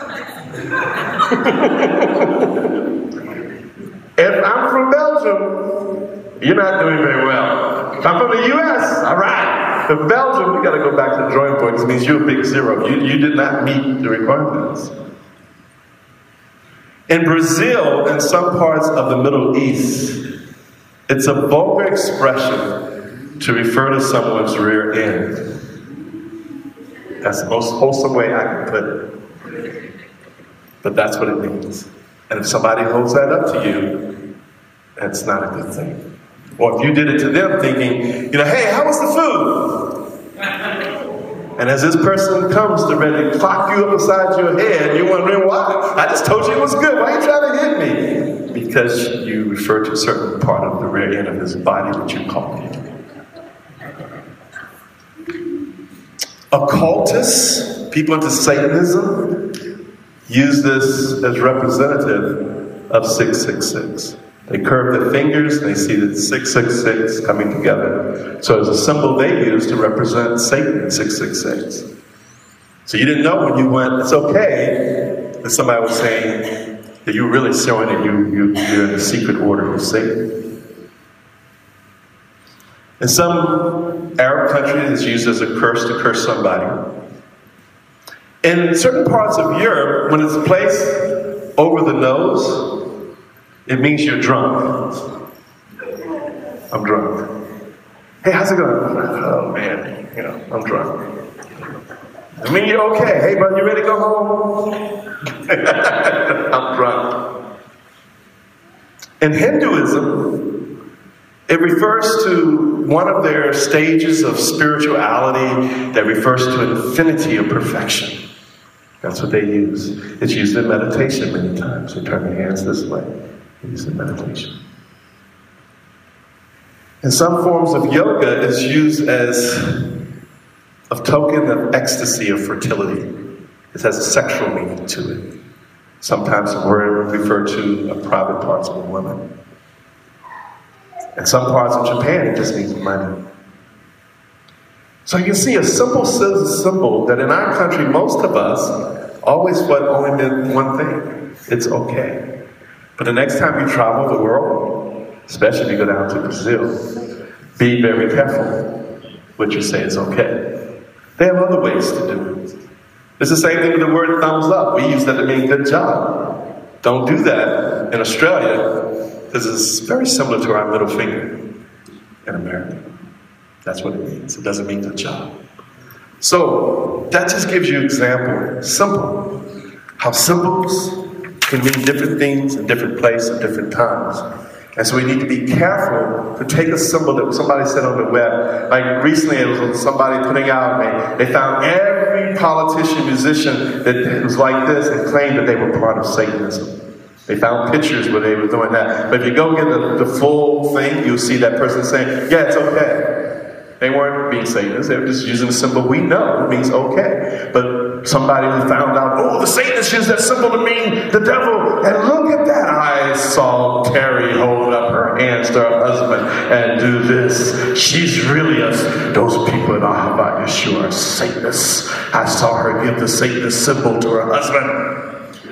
S1: If I'm from Belgium, you're not doing very well. If I'm from the U S, all right. If Belgium, you got to go back to the drawing board. This means you're a big zero. You, you did not meet the requirements. In Brazil and some parts of the Middle East, it's a vulgar expression to refer to someone's rear end. That's the most wholesome way I can put it. But that's what it means. And if somebody holds that up to you, that's not a good thing. Or if you did it to them thinking, you know, hey, how was the food? And as this person comes to ready to clock you up beside your head, you're wondering why. I just told you it was good. Why are you trying to hit me? Because you refer to a certain part of the rear end of his body that you call him. Occultists, people into Satanism, use this as representative of six six six. They curve their fingers and they see the six six six coming together. So it's a symbol they use to represent Satan, six six six. So you didn't know when you went, it's okay, that somebody was saying that you're really showing that you, you, you're in the secret order of Satan. In some Arab countries, it's used as a curse to curse somebody. In certain parts of Europe, when it's placed over the nose, it means you're drunk. I'm drunk. Hey, how's it going? Oh man, you know, I'm drunk. I mean, you're okay. Hey, bud, you ready to go home? I'm drunk. In Hinduism, it refers to one of their stages of spirituality that refers to infinity of perfection. That's what they use. It's used in meditation many times. They turn their hands this way. They use it in meditation. In some forms of yoga, it's used as a token of ecstasy of fertility. It has a sexual meaning to it. Sometimes the word referred to a private parts of a woman. In some parts of Japan, it just means money. So you can see a simple symbol that in our country, most of us always what only meant one thing. It's okay. But the next time you travel the world, especially if you go down to Brazil, be very careful what you say is okay. They have other ways to do it. It's the same thing with the word thumbs up. We use that to mean good job. Don't do that in Australia, because it's very similar to our middle finger in America. That's what it means. It doesn't mean good job. So that just gives you an example, simple, how symbols can mean different things in different places at different times. And so we need to be careful to take a symbol that somebody said on the web. Like recently it was somebody putting out, they, they found every politician, musician that was like this and claimed that they were part of Satanism. They found pictures where they were doing that. But if you go get the, the full thing, you'll see that person saying, yeah, it's okay. They weren't being Satanists, they were just using a symbol we know means okay. But somebody who found out, oh, the Satanists use that symbol to mean the devil. And look at that. I saw Terry hold up her hands to her husband and do this. She's really us. Those people in Ahava Yeshua are Satanists. I saw her give the Satanist symbol to her husband.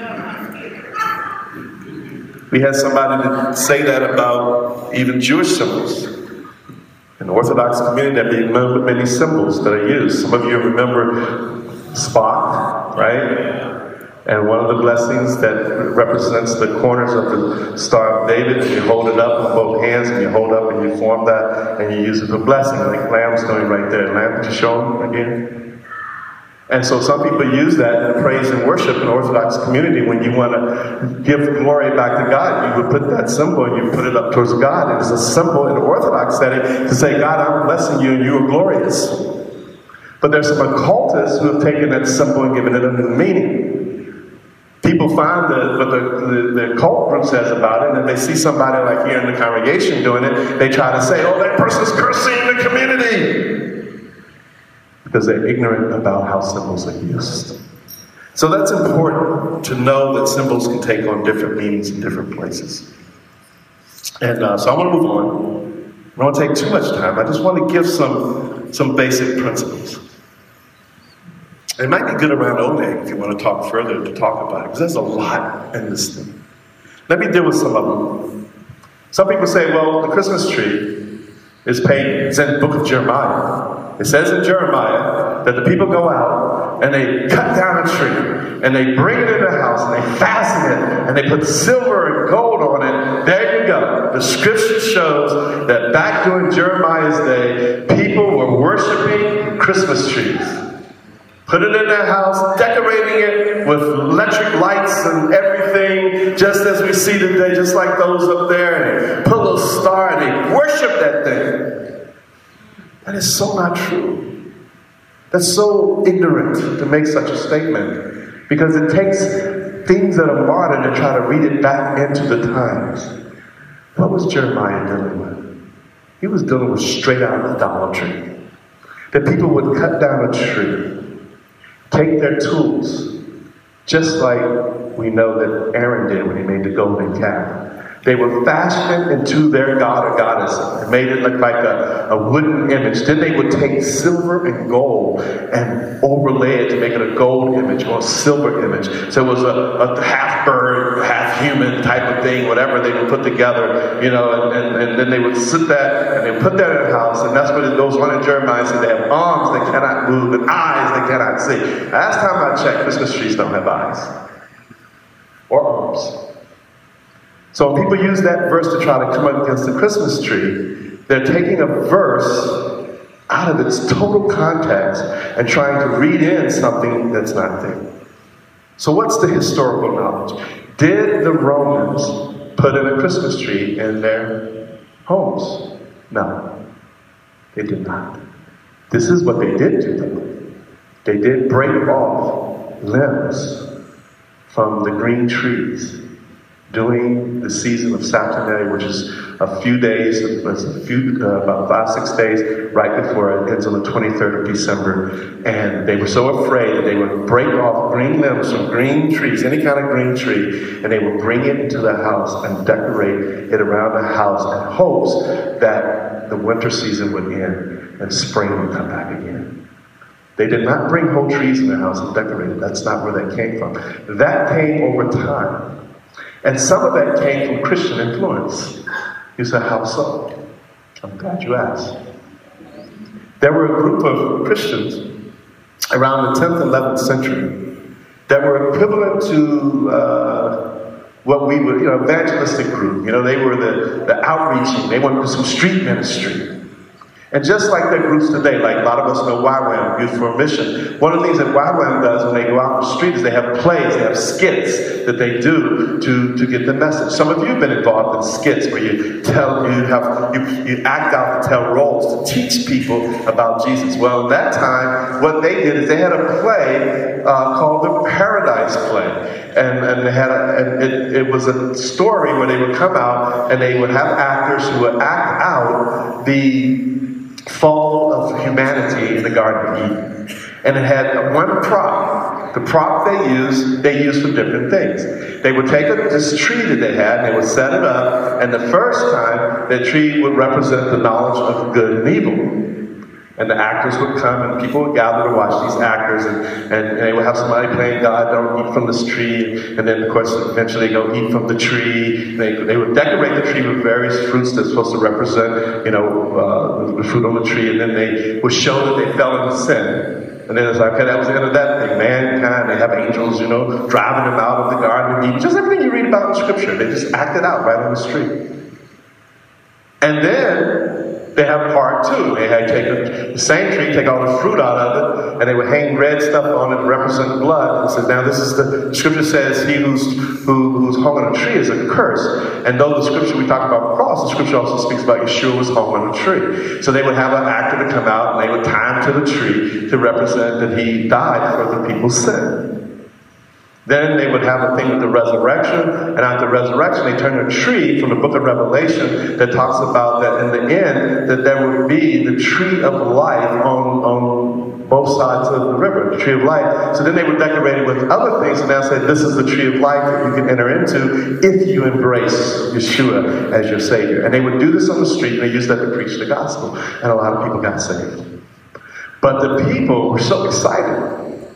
S1: We had somebody say that about even Jewish symbols. In the Orthodox community, there be many symbols that are used. Some of you remember Spock, right? And one of the blessings that represents the corners of the Star of David, and you hold it up with both hands, and you hold up and you form that, and you use it for blessing, like Lamb's doing right there. Lamb, could you show him again? And so some people use that in praise and worship in the Orthodox community. When you want to give glory back to God, you would put that symbol and you put it up towards God. And it's a symbol in the Orthodox setting to say, God, I'm blessing you and you are glorious. But there's some occultists who have taken that symbol and given it a new meaning. People find that what the, the, the occult group says about it, and if they see somebody like here in the congregation doing it, they try to say, oh, that person's cursing the community. Because they're ignorant about how symbols are used. So that's important to know that symbols can take on different meanings in different places. And uh, so I want to move on. I don't want to take too much time. I just want to give some, some basic principles. It might be good around Oneg if you want to talk further to talk about it, because there's a lot in this thing. Let me deal with some of them. Some people say, well, the Christmas tree is paid, it's in the book of Jeremiah. It says in Jeremiah that the people go out and they cut down a tree and they bring it in the house and they fasten it and they put silver and gold on it. There you go. The scripture shows that back during Jeremiah's day, people were worshiping Christmas trees. Put it in their house, decorating it with electric lights and everything, just as we see today, just like those up there. And put a little star and they worship that thing. That is so not true. That's so ignorant to make such a statement. Because it takes things that are modern and try to read it back into the times. What was Jeremiah dealing with? He was dealing with straight out idolatry. That people would cut down a tree, take their tools, just like we know that Aaron did when he made the golden calf. They would fashion it into their god or goddess and made it look like a, a wooden image. Then they would take silver and gold and overlay it to make it a gold image or a silver image. So it was a, a half bird, half human type of thing, whatever they would put together, you know, and, and, and then they would sit that and they put that in the house, and that's what it goes on in Jeremiah. So they have arms they cannot move and eyes they cannot see. Last time I checked, Christmas trees don't have eyes or arms. So when people use that verse to try to come up against the Christmas tree, They're taking a verse out of its total context and trying to read in something that's not there. So what's the historical knowledge? Did the Romans put in a Christmas tree in their homes? No, they did not. This is what they did to them. They did break off limbs from the green trees during the season of Saturnalia, which is a few days, it's a few, uh, about five, six days right before it ends on the twenty-third of December. And they were so afraid that they would break off green limbs from green trees, any kind of green tree, and they would bring it into the house and decorate it around the house in hopes that the winter season would end and spring would come back again. They did not bring whole trees in their house and decorate it. That's not where that came from. That came over time. And some of that came from Christian influence. You say, how so? I'm glad you asked. There were a group of Christians around the tenth, eleventh century that were equivalent to uh, what we would, you know, evangelistic group. You know, they were the, the outreaching. They wanted to do some street ministry. And just like their groups today, like a lot of us know Y WAM, Youth for a Mission, one of the things that Y WAM does when they go out the street is they have plays, they have skits that they do to, to get the message. Some of you have been involved in skits where you tell, you have, you, you act out to tell roles to teach people about Jesus. Well, in that time, what they did is they had a play uh, called the Paradise Play. And, and they had a, and it, it was a story where they would come out and they would have actors who would act out the fall of humanity in the Garden of Eden. And it had one prop. The prop they used, they used for different things. They would take a, this tree that they had, and they would set it up, and the first time, that tree would represent the knowledge of good and evil. And the actors would come, and people would gather to watch these actors, and, and, and they would have somebody playing God, don't eat from this tree, and then, of course, eventually they go eat from the tree. They, they would decorate the tree with various fruits that's supposed to represent, you know, uh, the fruit on the tree, and then they would show that they fell into sin. And then it's like, okay, that was the end of that thing. Mankind, they have angels, you know, driving them out of the Garden of Eden. Just everything you read about in Scripture, they just act it out right on the street. And then they have part two. They had taken the same tree, take all the fruit out of it, and they would hang red stuff on it to represent blood. And said, now this is the, the scripture says he who's who, who's hung on a tree is a curse. And though the scripture we talk about the cross, the scripture also speaks about Yeshua was hung on a tree. So they would have an actor to come out and they would tie him to the tree to represent that he died for the people's sin. Then they would have a thing with the resurrection, and after resurrection, they turn a tree from the book of Revelation that talks about that in the end, that there would be the tree of life on, on both sides of the river, the tree of life. So then they would decorate it with other things, and now say, this is the tree of life that you can enter into if you embrace Yeshua as your Savior. And they would do this on the street, and they used that to preach the gospel, and a lot of people got saved. But the people were so excited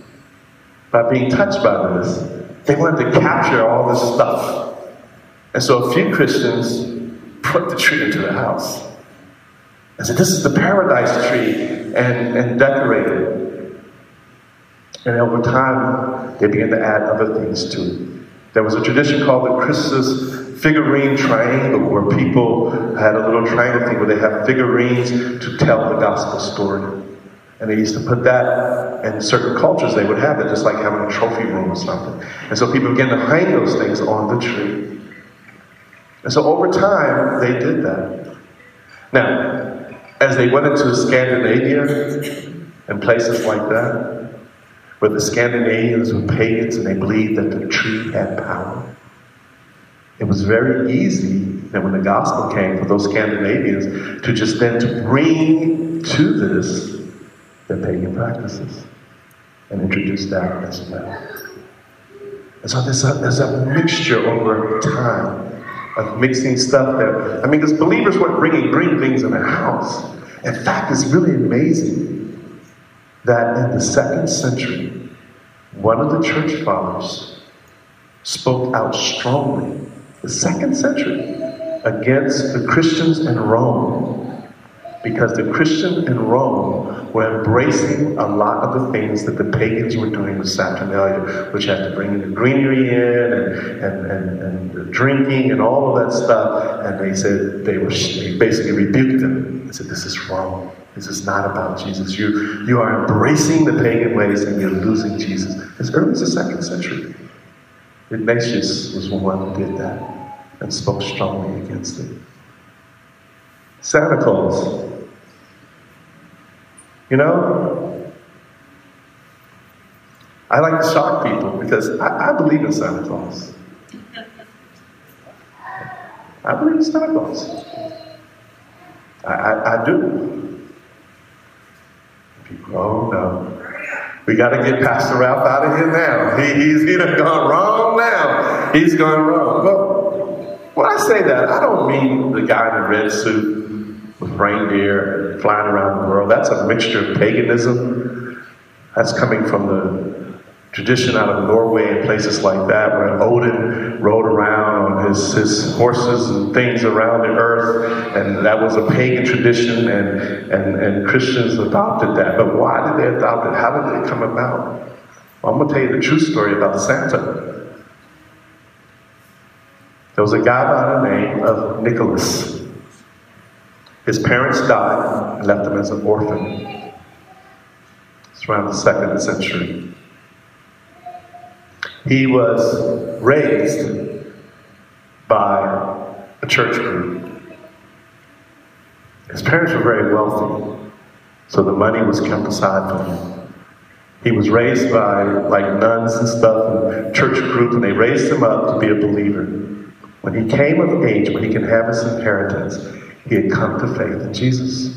S1: by being touched by this, they wanted to capture all this stuff. And so a few Christians put the tree into the house and said, this is the paradise tree, and, and decorated it. And over time, they began to add other things to it. There was a tradition called the Christmas figurine triangle, where people had a little triangle thing where they have figurines to tell the gospel story. And they used to put that in certain cultures, they would have it, just like having a trophy room or something. And so people began to hang those things on the tree. And so over time, they did that. Now, as they went into Scandinavia and places like that, where the Scandinavians were pagans and they believed that the tree had power, it was very easy that when the gospel came for those Scandinavians to just then to bring to this their pagan practices and introduce that as well. And so there's a, there's a mixture over time of mixing stuff that, I mean, because believers weren't bringing green things in their house. In fact, it's really amazing that in the second century, one of the church fathers spoke out strongly, the second century, against the Christians in Rome, because the Christians in Rome were embracing a lot of the things that the pagans were doing with Saturnalia, which had to bring the greenery in and, and, and, and the drinking and all of that stuff. And they said they were they basically rebuked them. I said, this is wrong. This is not about Jesus. You, you are embracing the pagan ways and you're losing Jesus. As early as the second century, Ignatius was the one who did that and spoke strongly against it. Santa Claus. You know, I like to shock people because I, I believe in Santa Claus. I believe in Santa Claus. I, I, I do. People, oh no. We got to get Pastor Ralph out of here now. He, he's he done gone wrong now. He's gone wrong. Well, when I say that, I don't mean the guy in the red suit with reindeer flying around the world. That's a mixture of paganism. That's coming from the tradition out of Norway and places like that, where Odin rode around on his, his horses and things around the earth, and that was a pagan tradition, and, and, and Christians adopted that. But why did they adopt it? How did it come about? Well, I'm going to tell you the true story about Santa. There was a guy by the name of Nicholas. His parents died and left him as an orphan. It's around the second century. He was raised by a church group. His parents were very wealthy, so the money was kept aside for him. He was raised by like nuns and stuff and church group, and they raised him up to be a believer. When he came of age, when he can have his inheritance, he had come to faith in Jesus.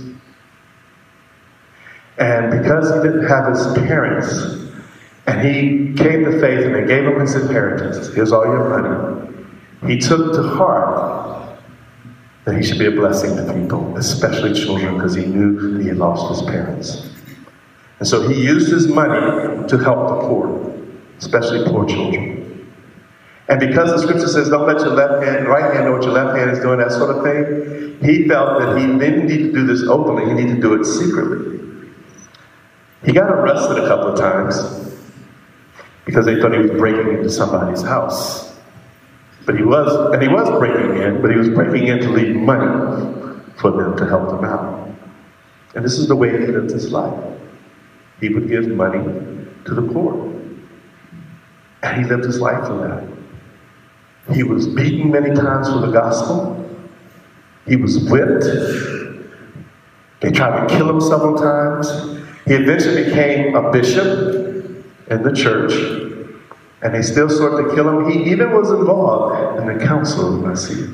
S1: And because he didn't have his parents, and he came to faith and they gave him his inheritance. Here's all your money. He took to heart that he should be a blessing to people, especially children, because he knew that he had lost his parents. And so he used his money to help the poor, especially poor children. And because the scripture says, don't let your left hand, right hand know what your left hand is doing, that sort of thing, he felt that he didn't need to do this openly, he needed to do it secretly. He got arrested a couple of times because they thought he was breaking into somebody's house. But he was, and he was breaking in, but he was breaking in to leave money for them to help them out. And this is the way he lived his life. He would give money to the poor. And he lived his life for that. He was beaten many times for the gospel. He was whipped. They tried to kill him several times. He eventually became a bishop in the church, and they still sought to kill him. He even was involved in the Council of Nicaea.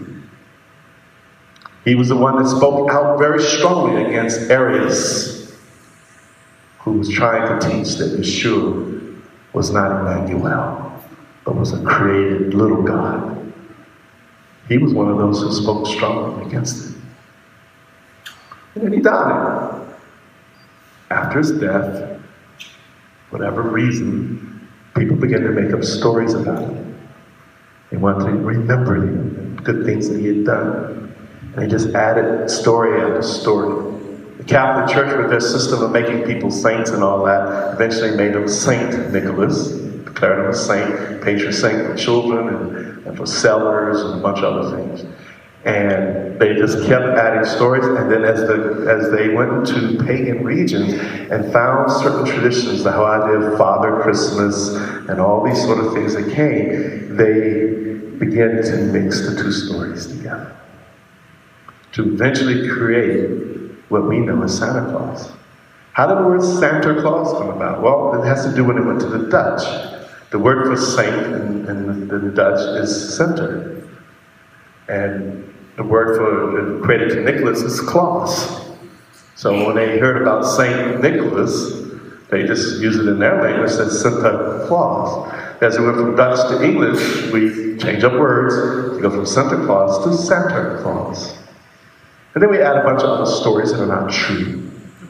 S1: He was the one that spoke out very strongly against Arius, who was trying to teach that Yeshua was not Emmanuel, but was a created little God. He was one of those who spoke strongly against it. And then he died. After his death, whatever reason, people began to make up stories about him. They wanted to remember him and good things that he had done. And they just added story after story. The Catholic Church, with their system of making people saints and all that, eventually made him Saint Nicholas, declared him a saint, patron saint for children and, and for sailors and a bunch of other things. And they just kept adding stories, and then as the as they went to pagan regions and found certain traditions, the whole idea of Father Christmas and all these sort of things that came, they began to mix the two stories together to eventually create what we know as Santa Claus. How did the word Santa Claus come about? Well, it has to do when it went to the Dutch. The word for saint in, in the, the Dutch is center. And the word for created to Nicholas is Claus. So when they heard about Saint Nicholas, they just use it in their language as Santa Claus. As we went from Dutch to English, we change up words to go from Santa Claus to Santa Claus. And then we add a bunch of other stories that are not true.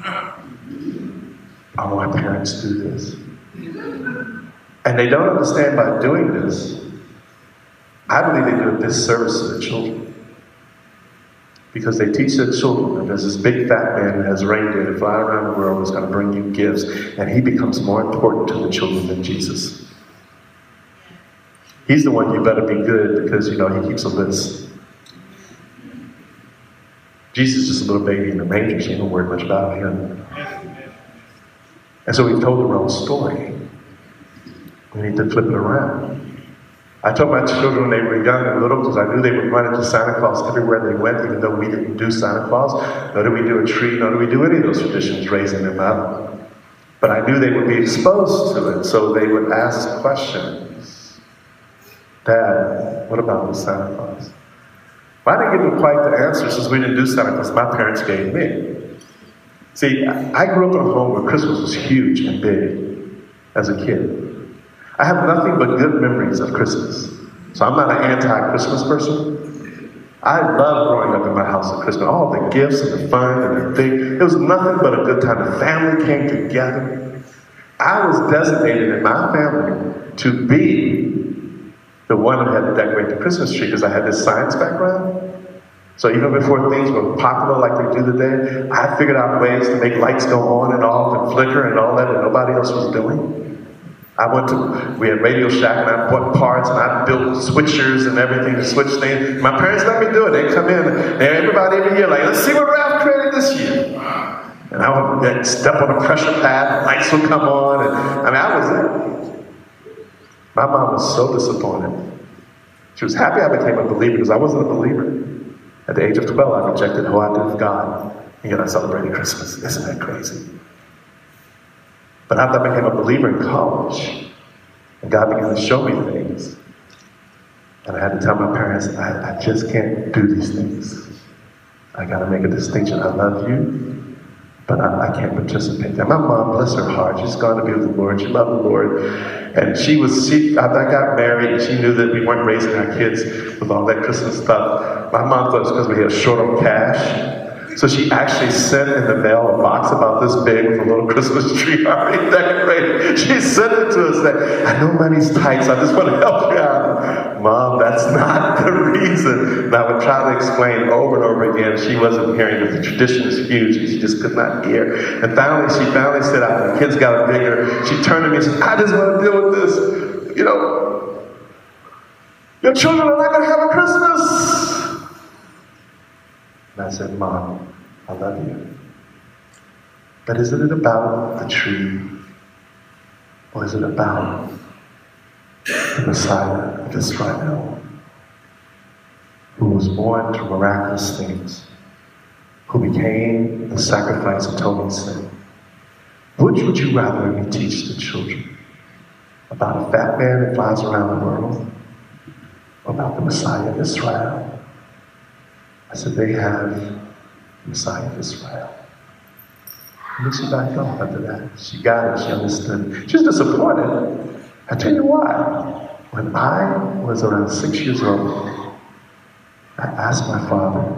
S1: Oh, my parents do this. And they don't understand by doing this, I believe they do a disservice to the children. Because they teach their children that there's this big fat man that has reindeer that fly around the world that's going to bring you gifts, and he becomes more important to the children than Jesus. He's the one you better be good because, you know, he keeps a list. Jesus is just a little baby in the manger. She didn't worry much about him. And so we told the wrong story. We need to flip it around. I told my children when they were young and little, because I knew they would run into Santa Claus everywhere they went, even though we didn't do Santa Claus, nor did we do a tree, nor did we do any of those traditions, raising them up. But I knew they would be exposed to it, so they would ask questions. Dad, what about the Santa Claus? Well, I didn't give them quite the answer since we didn't do Santa Claus. My parents gave me. See, I grew up in a home where Christmas was huge and big as a kid. I have nothing but good memories of Christmas. So I'm not an anti-Christmas person. I love growing up in my house at Christmas. All the gifts and the fun and the thing. It was nothing but a good time. The family came together. I was designated in my family to be the one who had to decorate the Christmas tree because I had this science background. So even before things were popular like they do today, I figured out ways to make lights go on and off and flicker and all that that nobody else was doing. I went to, we had Radio Shack and I bought parts and I built switchers and everything to switch things. My parents let me do it. They'd come in and everybody every year like, let's see what Ralph created this year. And I would step on a pressure pad, lights would come on. And I mean, I was there. My mom was so disappointed. She was happy I became a believer because I wasn't a believer. At the age of twelve, I rejected who I did with God. And yet I celebrated Christmas. Isn't that crazy? But after I became a believer in college, and God began to show me things, and I had to tell my parents, I, I just can't do these things. I got to make a distinction. I love you, but I, I can't participate. And my mom, bless her heart, she's gone to be with the Lord. She loved the Lord. And she was, she, after I got married, and she knew that we weren't raising our kids with all that Christmas stuff. My mom thought it was because we had short on cash. So she actually sent in the mail a box about this big with a little Christmas tree already decorated. She sent it to us that, I know money's tight, so I just want to help you out. Mom, that's not the reason. And I would try to explain over and over again. She wasn't hearing that the tradition is huge, and she just could not hear. And finally, she finally said, after the kids got bigger, she turned to me and said, I just want to deal with this. You know, your children are not going to have a Christmas. And I said, Mom, I love you. But isn't it about the tree? Or is it about the Messiah of Israel, who was born to miraculous things, who became the sacrifice atoning sin? Which would you rather me teach the children? About a fat man that flies around the world? Or about the Messiah of Israel? I said, they have the Messiah of Israel. And then she backed off after that. She got it, she understood. She was disappointed. I tell you why. When I was around six years old, I asked my father,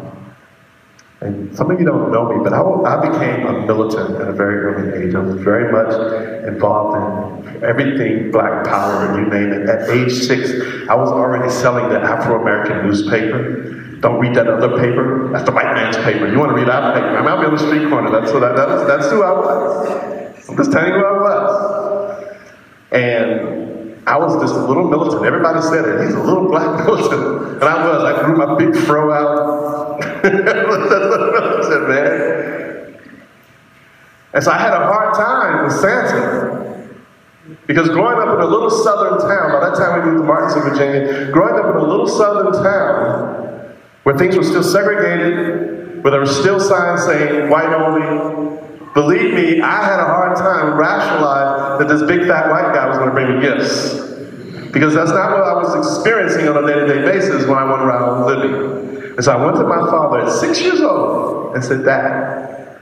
S1: and some of you don't know me, but I, I became a militant at a very early age. I was very much involved in everything Black Power, you name it. At age six, I was already selling the Afro-American newspaper. Don't read that other paper. That's the white man's paper. You want to read our paper? I mean, I'll be on the street corner. That's, what I, that's, that's who I was. I'm just telling you who I was. And I was just a little militant. Everybody said it. He's a little black militant. And I was. I grew my big fro out. That's what I said, man. And so I had a hard time with Santa. Because growing up in a little southern town, by that time we moved to Martinsville, Virginia, growing up in a little southern town, where things were still segregated, where there were still signs saying white only. Believe me, I had a hard time rationalizing that this big fat white guy was going to bring me gifts. Because that's not what I was experiencing on a day-to-day basis when I went around living. And so I went to my father at six years old and said, Dad,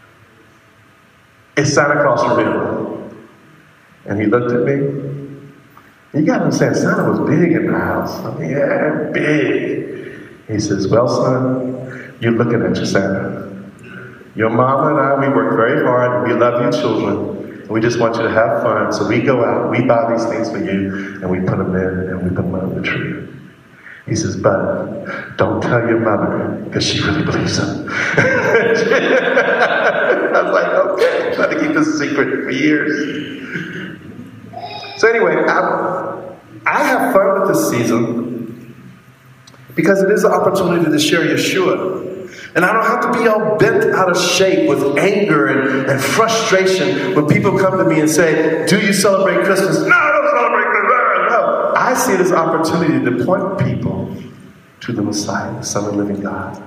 S1: is Santa Claus for real? And he looked at me. You got to understand, Santa was big in the house. I mean, yeah, big. He says, well, son, you're looking at your Santa. Your mama and I, we work very hard. We love you children. And we just want you to have fun. So we go out, we buy these things for you, and we put them in, and we put them on the tree. He says, but don't tell your mother, because she really believes them. I was like, okay, trying to keep this a secret for years. So anyway, I, I have fun with this season, because it is an opportunity to share Yeshua. And I don't have to be all bent out of shape with anger and, and frustration when people come to me and say, do you celebrate Christmas? No, I don't celebrate Christmas. No. I see it as an opportunity to point people to the Messiah, the Son of the living God.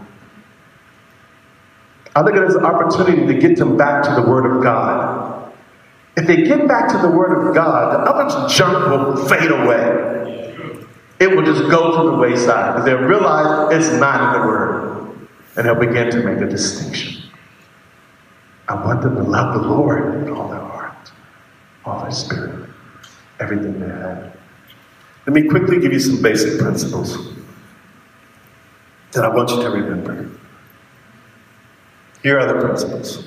S1: I look at it as an opportunity to get them back to the Word of God. If they get back to the Word of God, the other junk will fade away. It will just go to the wayside because they'll realize it's not in the Word. And they'll begin to make a distinction. I want them to love the Lord with all their heart, all their spirit, everything they have. Let me quickly give you some basic principles that I want you to remember. Here are the principles.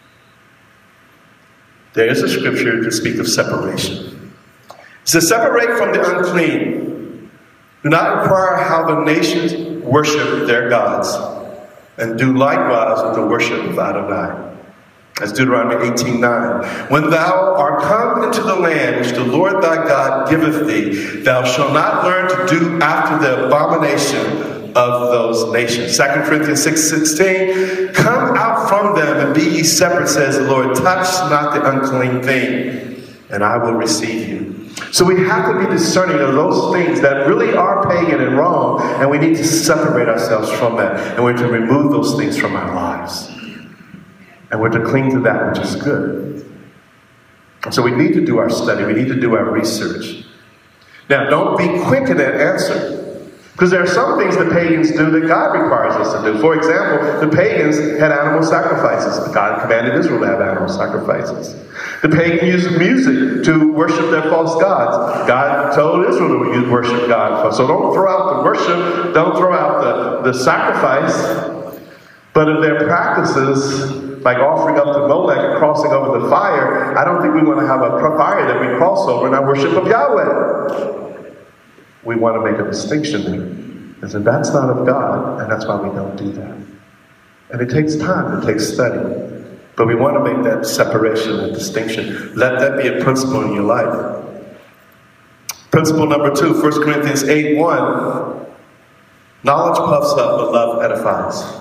S1: There is a scripture to speak of separation. It says, separate from the unclean. Do not inquire how the nations worship their gods, and do likewise with the worship of Adonai. That's Deuteronomy eighteen nine. When thou art come into the land which the Lord thy God giveth thee, thou shalt not learn to do after the abomination of those nations. Second Corinthians six sixteen. Come out from them and be ye separate, says the Lord. Touch not the unclean thing, and I will receive you. So we have to be discerning of those things that really are pagan and wrong, and we need to separate ourselves from that, and we're to remove those things from our lives. And we're to cling to that which is good. And so we need to do our study. We need to do our research. Now, don't be quick in that answer. Because there are some things the pagans do that God requires us to do. For example, the pagans had animal sacrifices. God commanded Israel to have animal sacrifices. The pagans used music to worship their false gods. God told Israel to worship God. So don't throw out the worship. Don't throw out the, the sacrifice. But if their practices, like offering up to Molech and crossing over the fire, I don't think we want to have a fire that we cross over in our worship of Yahweh. We want to make a distinction there. And so that's not of God, and that's why we don't do that. And it takes time, it takes study. But we want to make that separation and distinction. Let that be a principle in your life. Principle number two, First Corinthians eight one. Knowledge puffs up, but love edifies.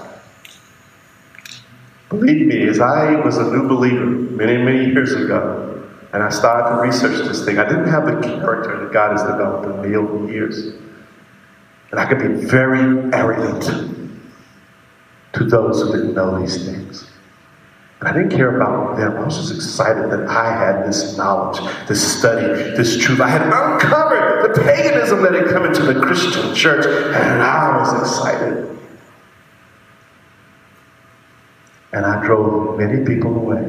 S1: Believe me, as I was a new believer many, many years ago, and I started to research this thing, I didn't have the character that God has developed in me over the years. And I could be very arrogant to those who didn't know these things. And I didn't care about them. I was just excited that I had this knowledge, this study, this truth. I had uncovered the paganism that had come into the Christian church, and I was excited. And I drove many people away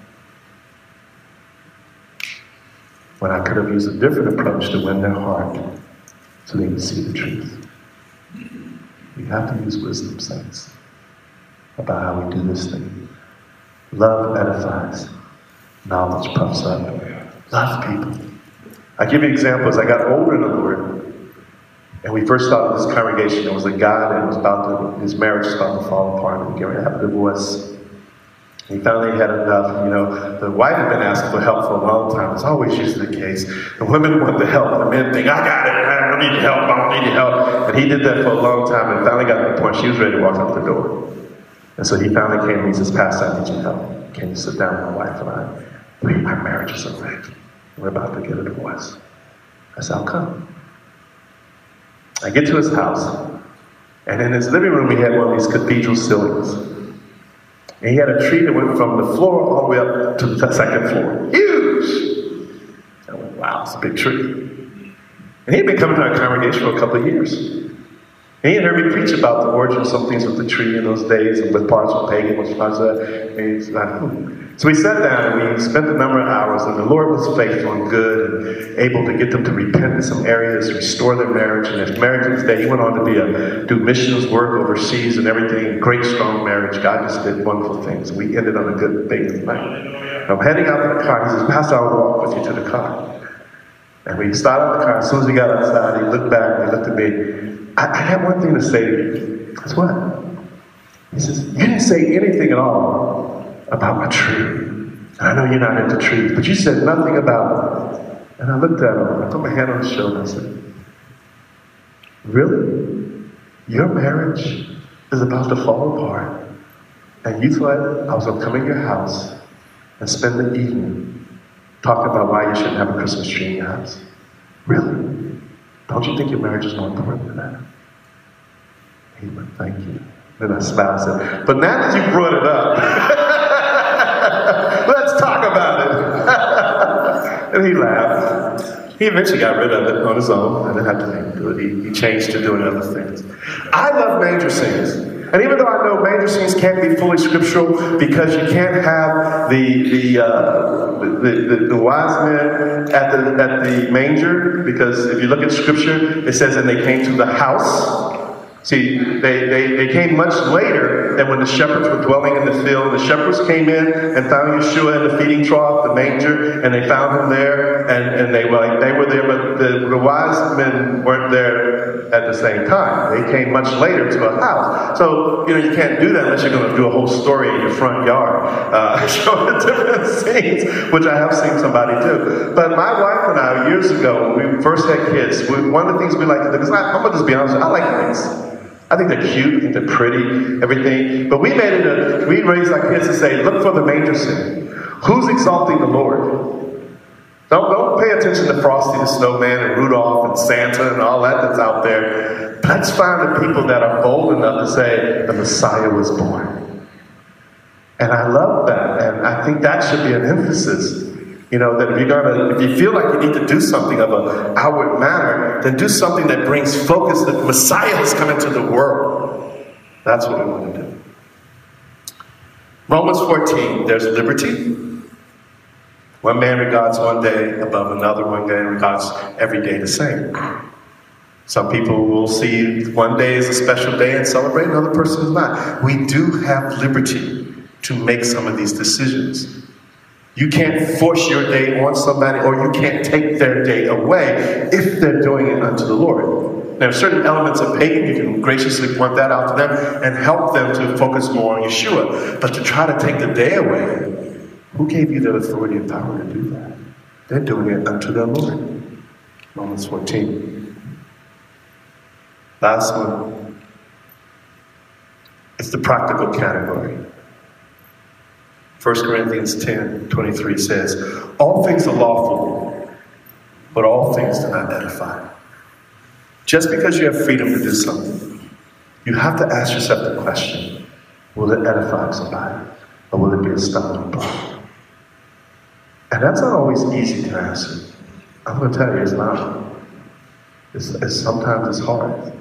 S1: when I could have used a different approach to win their heart so they can see the truth. We have to use wisdom, saints, about how we do this thing. Love edifies. Knowledge puffs up. Love people. I give you examples. I got older in the Lord, and we first started this congregation. It was a guy that was about to, his marriage was about to fall apart, and he was going to have a divorce. He finally had enough. You know, the wife had been asking for help for a long time. It's always usually the case. The women want the help. The men think, I got it. I don't need help. I don't need your help. And he did that for a long time, and finally got to the point she was ready to walk out the door. And so he finally came to me and says, Pastor, I need your help. Can you sit down with my wife and I? We, our marriage is a wreck. We're about to get a divorce. I said, I'll come. I get to his house, and in his living room he had one of these cathedral ceilings. And he had a tree that went from the floor all the way up to the second floor. Huge! I went, wow, it's a big tree. And he had been coming to our congregation for a couple of years. And he had heard me preach about the origin of some things with the tree in those days, and with parts of pagan, which was that. And he's like, hmm. So we sat down and we spent a number of hours, and the Lord was faithful and good and able to get them to repent in some areas, restore their marriage. And his marriage to this day, he went on to be a do missions work overseas and everything. Great, strong marriage. God just did wonderful things. We ended on a good faith night. And I'm heading out to the car. He says, Pastor, I'll walk with you to the car. And we started the car. As soon as we got outside, he looked back and he looked at me. I, I have one thing to say to you. That's what? He says, you didn't say anything at all about my tree. And I know you're not into trees, but you said nothing about it. And I looked at him. I put my hand on his shoulder and I said, really? Your marriage is about to fall apart. And you thought I was going to come in your house and spend the evening talking about why you shouldn't have a Christmas tree in your house. Really? Don't you think your marriage is more important than that? He went, thank you. Then I smiled and said, but now that you brought it up, let's talk about it. And he laughed. He eventually got rid of it on his own. I didn't have to do it. He, he changed to doing other things. I love manger scenes. And even though I know manger scenes can't be fully scriptural because you can't have the the, uh, the, the the wise men at the at the manger, because if you look at scripture, it says, and they came to the house. See, they, they, they came much later than when the shepherds were dwelling in the field. The shepherds came in and found Yeshua in the feeding trough, the manger, and they found him there, and, and they were like, they were there, but the, the wise men weren't there at the same time. They came much later to a house. So, you know, you can't do that unless you're going to do a whole story in your front yard, uh, showing the different scenes, which I have seen somebody do. But my wife and I, years ago, when we first had kids, we, one of the things we like to do, because I'm going to just be honest, I like things. I think they're cute, I think they're pretty, everything. But we made it a, we raised our kids to say, look for the manger scene. Who's exalting the Lord? Don't, don't pay attention to Frosty the Snowman and Rudolph and Santa and all that that's out there. Let's find the people that are bold enough to say, the Messiah was born. And I love that. And I think that should be an emphasis. You know, that if you're gonna, if you feel like you need to do something of an outward manner, then do something that brings focus that Messiah has come into the world. That's what we want to do. Romans fourteen, there's liberty. One man regards one day above another, one day regards every day the same. Some people will see one day as a special day and celebrate, another person is not. We do have liberty to make some of these decisions. You can't force your day on somebody, or you can't take their day away if they're doing it unto the Lord. There are certain elements of pagan, you can graciously point that out to them and help them to focus more on Yeshua. But to try to take the day away, who gave you the authority and power to do that? They're doing it unto their Lord. Romans fourteen. Last one. It's the practical category. First Corinthians ten twenty-three says, all things are lawful, but all things do not edify. Just because you have freedom to do something, you have to ask yourself the question, will it edify somebody, or will it be a stumbling block? And that's not always easy to answer. I'm going to tell you, it's not. It's, it's, sometimes it's hard.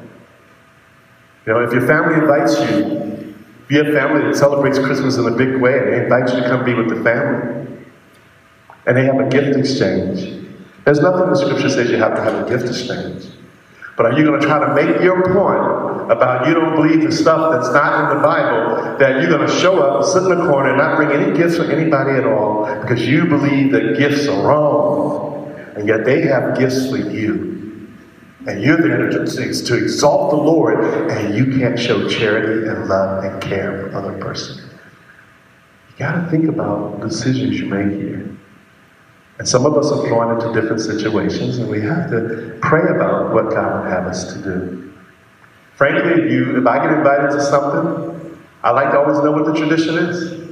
S1: You know, if your family invites you, if you have family that celebrates Christmas in a big way, and they invite you to come be with the family, and they have a gift exchange. There's nothing in the scripture says you have to have a gift exchange. But are you going to try to make your point about you don't believe the stuff that's not in the Bible, that you're going to show up and sit in the corner and not bring any gifts for anybody at all because you believe that gifts are wrong, and yet they have gifts for you. And you're there to, to exalt the Lord, and you can't show charity and love and care for other person. You got to think about the decisions you make here. And some of us are thrown into different situations, and we have to pray about what God would have us to do. Frankly, if, you, if I get invited to something, I like to always know what the tradition is.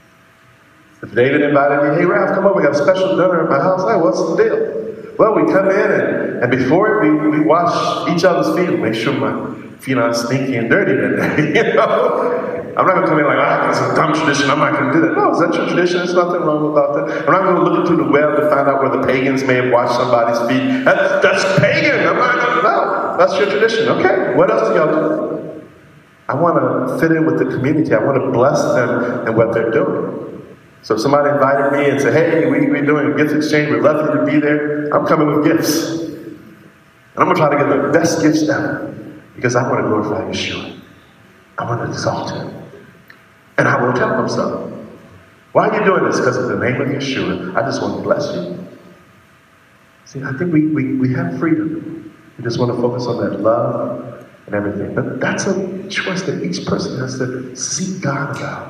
S1: If David invited me, hey, Ralph, come over, we got a special dinner at my house. Hey, what's the deal? Well, we come in, and, and before we, we wash each other's feet and make sure my feet aren't stinky and dirty that day, you know? I'm not going to come in like, ah, that's a dumb tradition, I'm not going to do that. No, is that your tradition? There's nothing wrong about that. I'm not going to look into the well to find out where the pagans may have washed somebody's feet. That's, that's pagan. I'm not going to know. That's your tradition. Okay, what else do y'all do? I want to fit in with the community. I want to bless them and what they're doing. So if somebody invited me and said, hey, we, we're doing a gift exchange, we'd love you to be there, I'm coming with gifts. And I'm going to try to get the best gifts ever because I want to glorify Yeshua. I want to exalt him. And I will tell them so. Why are you doing this? Because of the name of Yeshua. I just want to bless you. See, I think we, we, we have freedom. We just want to focus on that love and everything. But that's a choice that each person has to seek God about.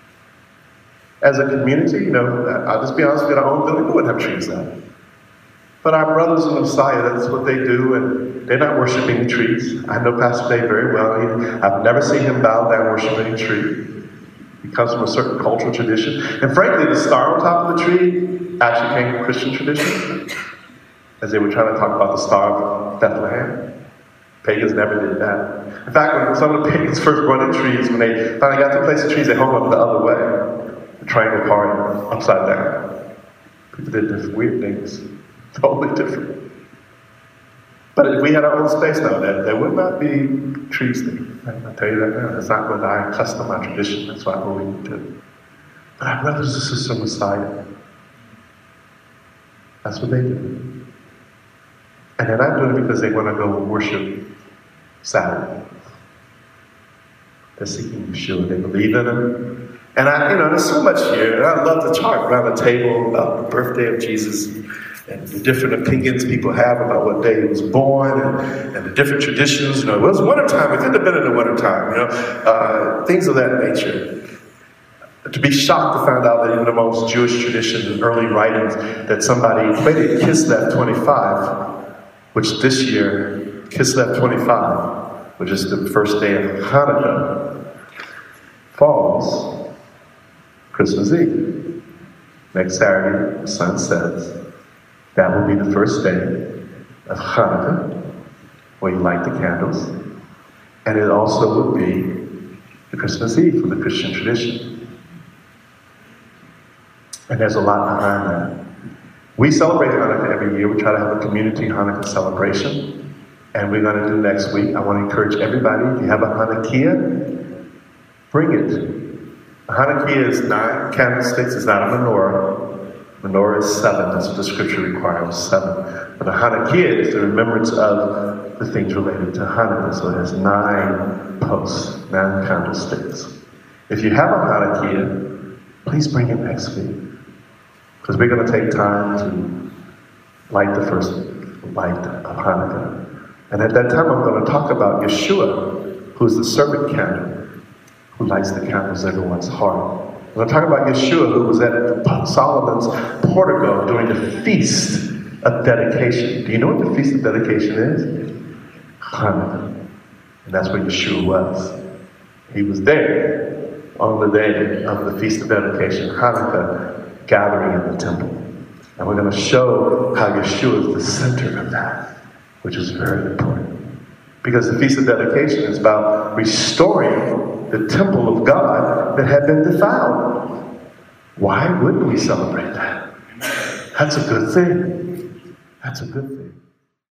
S1: As a community, you know, I'll just be honest with you, our own building, we wouldn't have trees out. But our brothers in the Messiah, that's what they do, and they're not worshiping trees. I know Pastor Dave very well. He, I've never seen him bow down worshiping a tree. He comes from a certain cultural tradition. And frankly, the star on top of the tree actually came from Christian tradition, as they were trying to talk about the Star of Bethlehem. Pagans never did that. In fact, when some of the pagans first brought in trees, when they finally got to place the trees, they hung them the other way. The triangle part upside down. People did different weird things. Totally different. But if we had our own space now, there, there would not be trees there. I'll tell you that now. That's not what I custom, my tradition. That's what we do. But our brothers and sisters in Messiah, that's what they do. And they're not doing it because they want to go worship Saturday. They're seeking Yeshua. They believe in him. And I, you know, there's so much here. And I love to talk around the table about the birthday of Jesus and the different opinions people have about what day he was born and, and the different traditions. You know, it was wintertime. It couldn't have been in the wintertime, you know, uh, things of that nature. To be shocked to find out that in the most Jewish tradition and early writings that somebody equated Kislev twenty-five, which this year, Kislev twenty-five, which is the first day of Hanukkah, falls Christmas Eve. Next Saturday, the sun sets. That will be the first day of Hanukkah, where you light the candles. And it also will be the Christmas Eve from the Christian tradition. And there's a lot behind that. We celebrate Hanukkah every year. We try to have a community Hanukkah celebration. And we're going to do next week. I want to encourage everybody, if you have a Hanukkah, bring it. A Hanukkah is nine candlesticks. It's not a menorah. Menorah is seven. That's what the scripture requires, seven. But a Hanukkah is the remembrance of the things related to Hanukkah. So it has nine posts, nine candlesticks. If you have a Hanukkah, please bring it next week. Because we're going to take time to light the first light of Hanukkah. And at that time, I'm going to talk about Yeshua, who is the servant candle, who lights the candles in everyone's heart. I'm going to talk about Yeshua, who was at Solomon's portico during the Feast of Dedication. Do you know what the Feast of Dedication is? Hanukkah. And that's where Yeshua was. He was there on the day of the Feast of Dedication, Hanukkah, gathering in the temple. And we're going to show how Yeshua is the center of that, which is very important. Because the Feast of Dedication is about restoring the temple of God that had been defiled. Why wouldn't we celebrate that? That's a good thing. That's a good thing.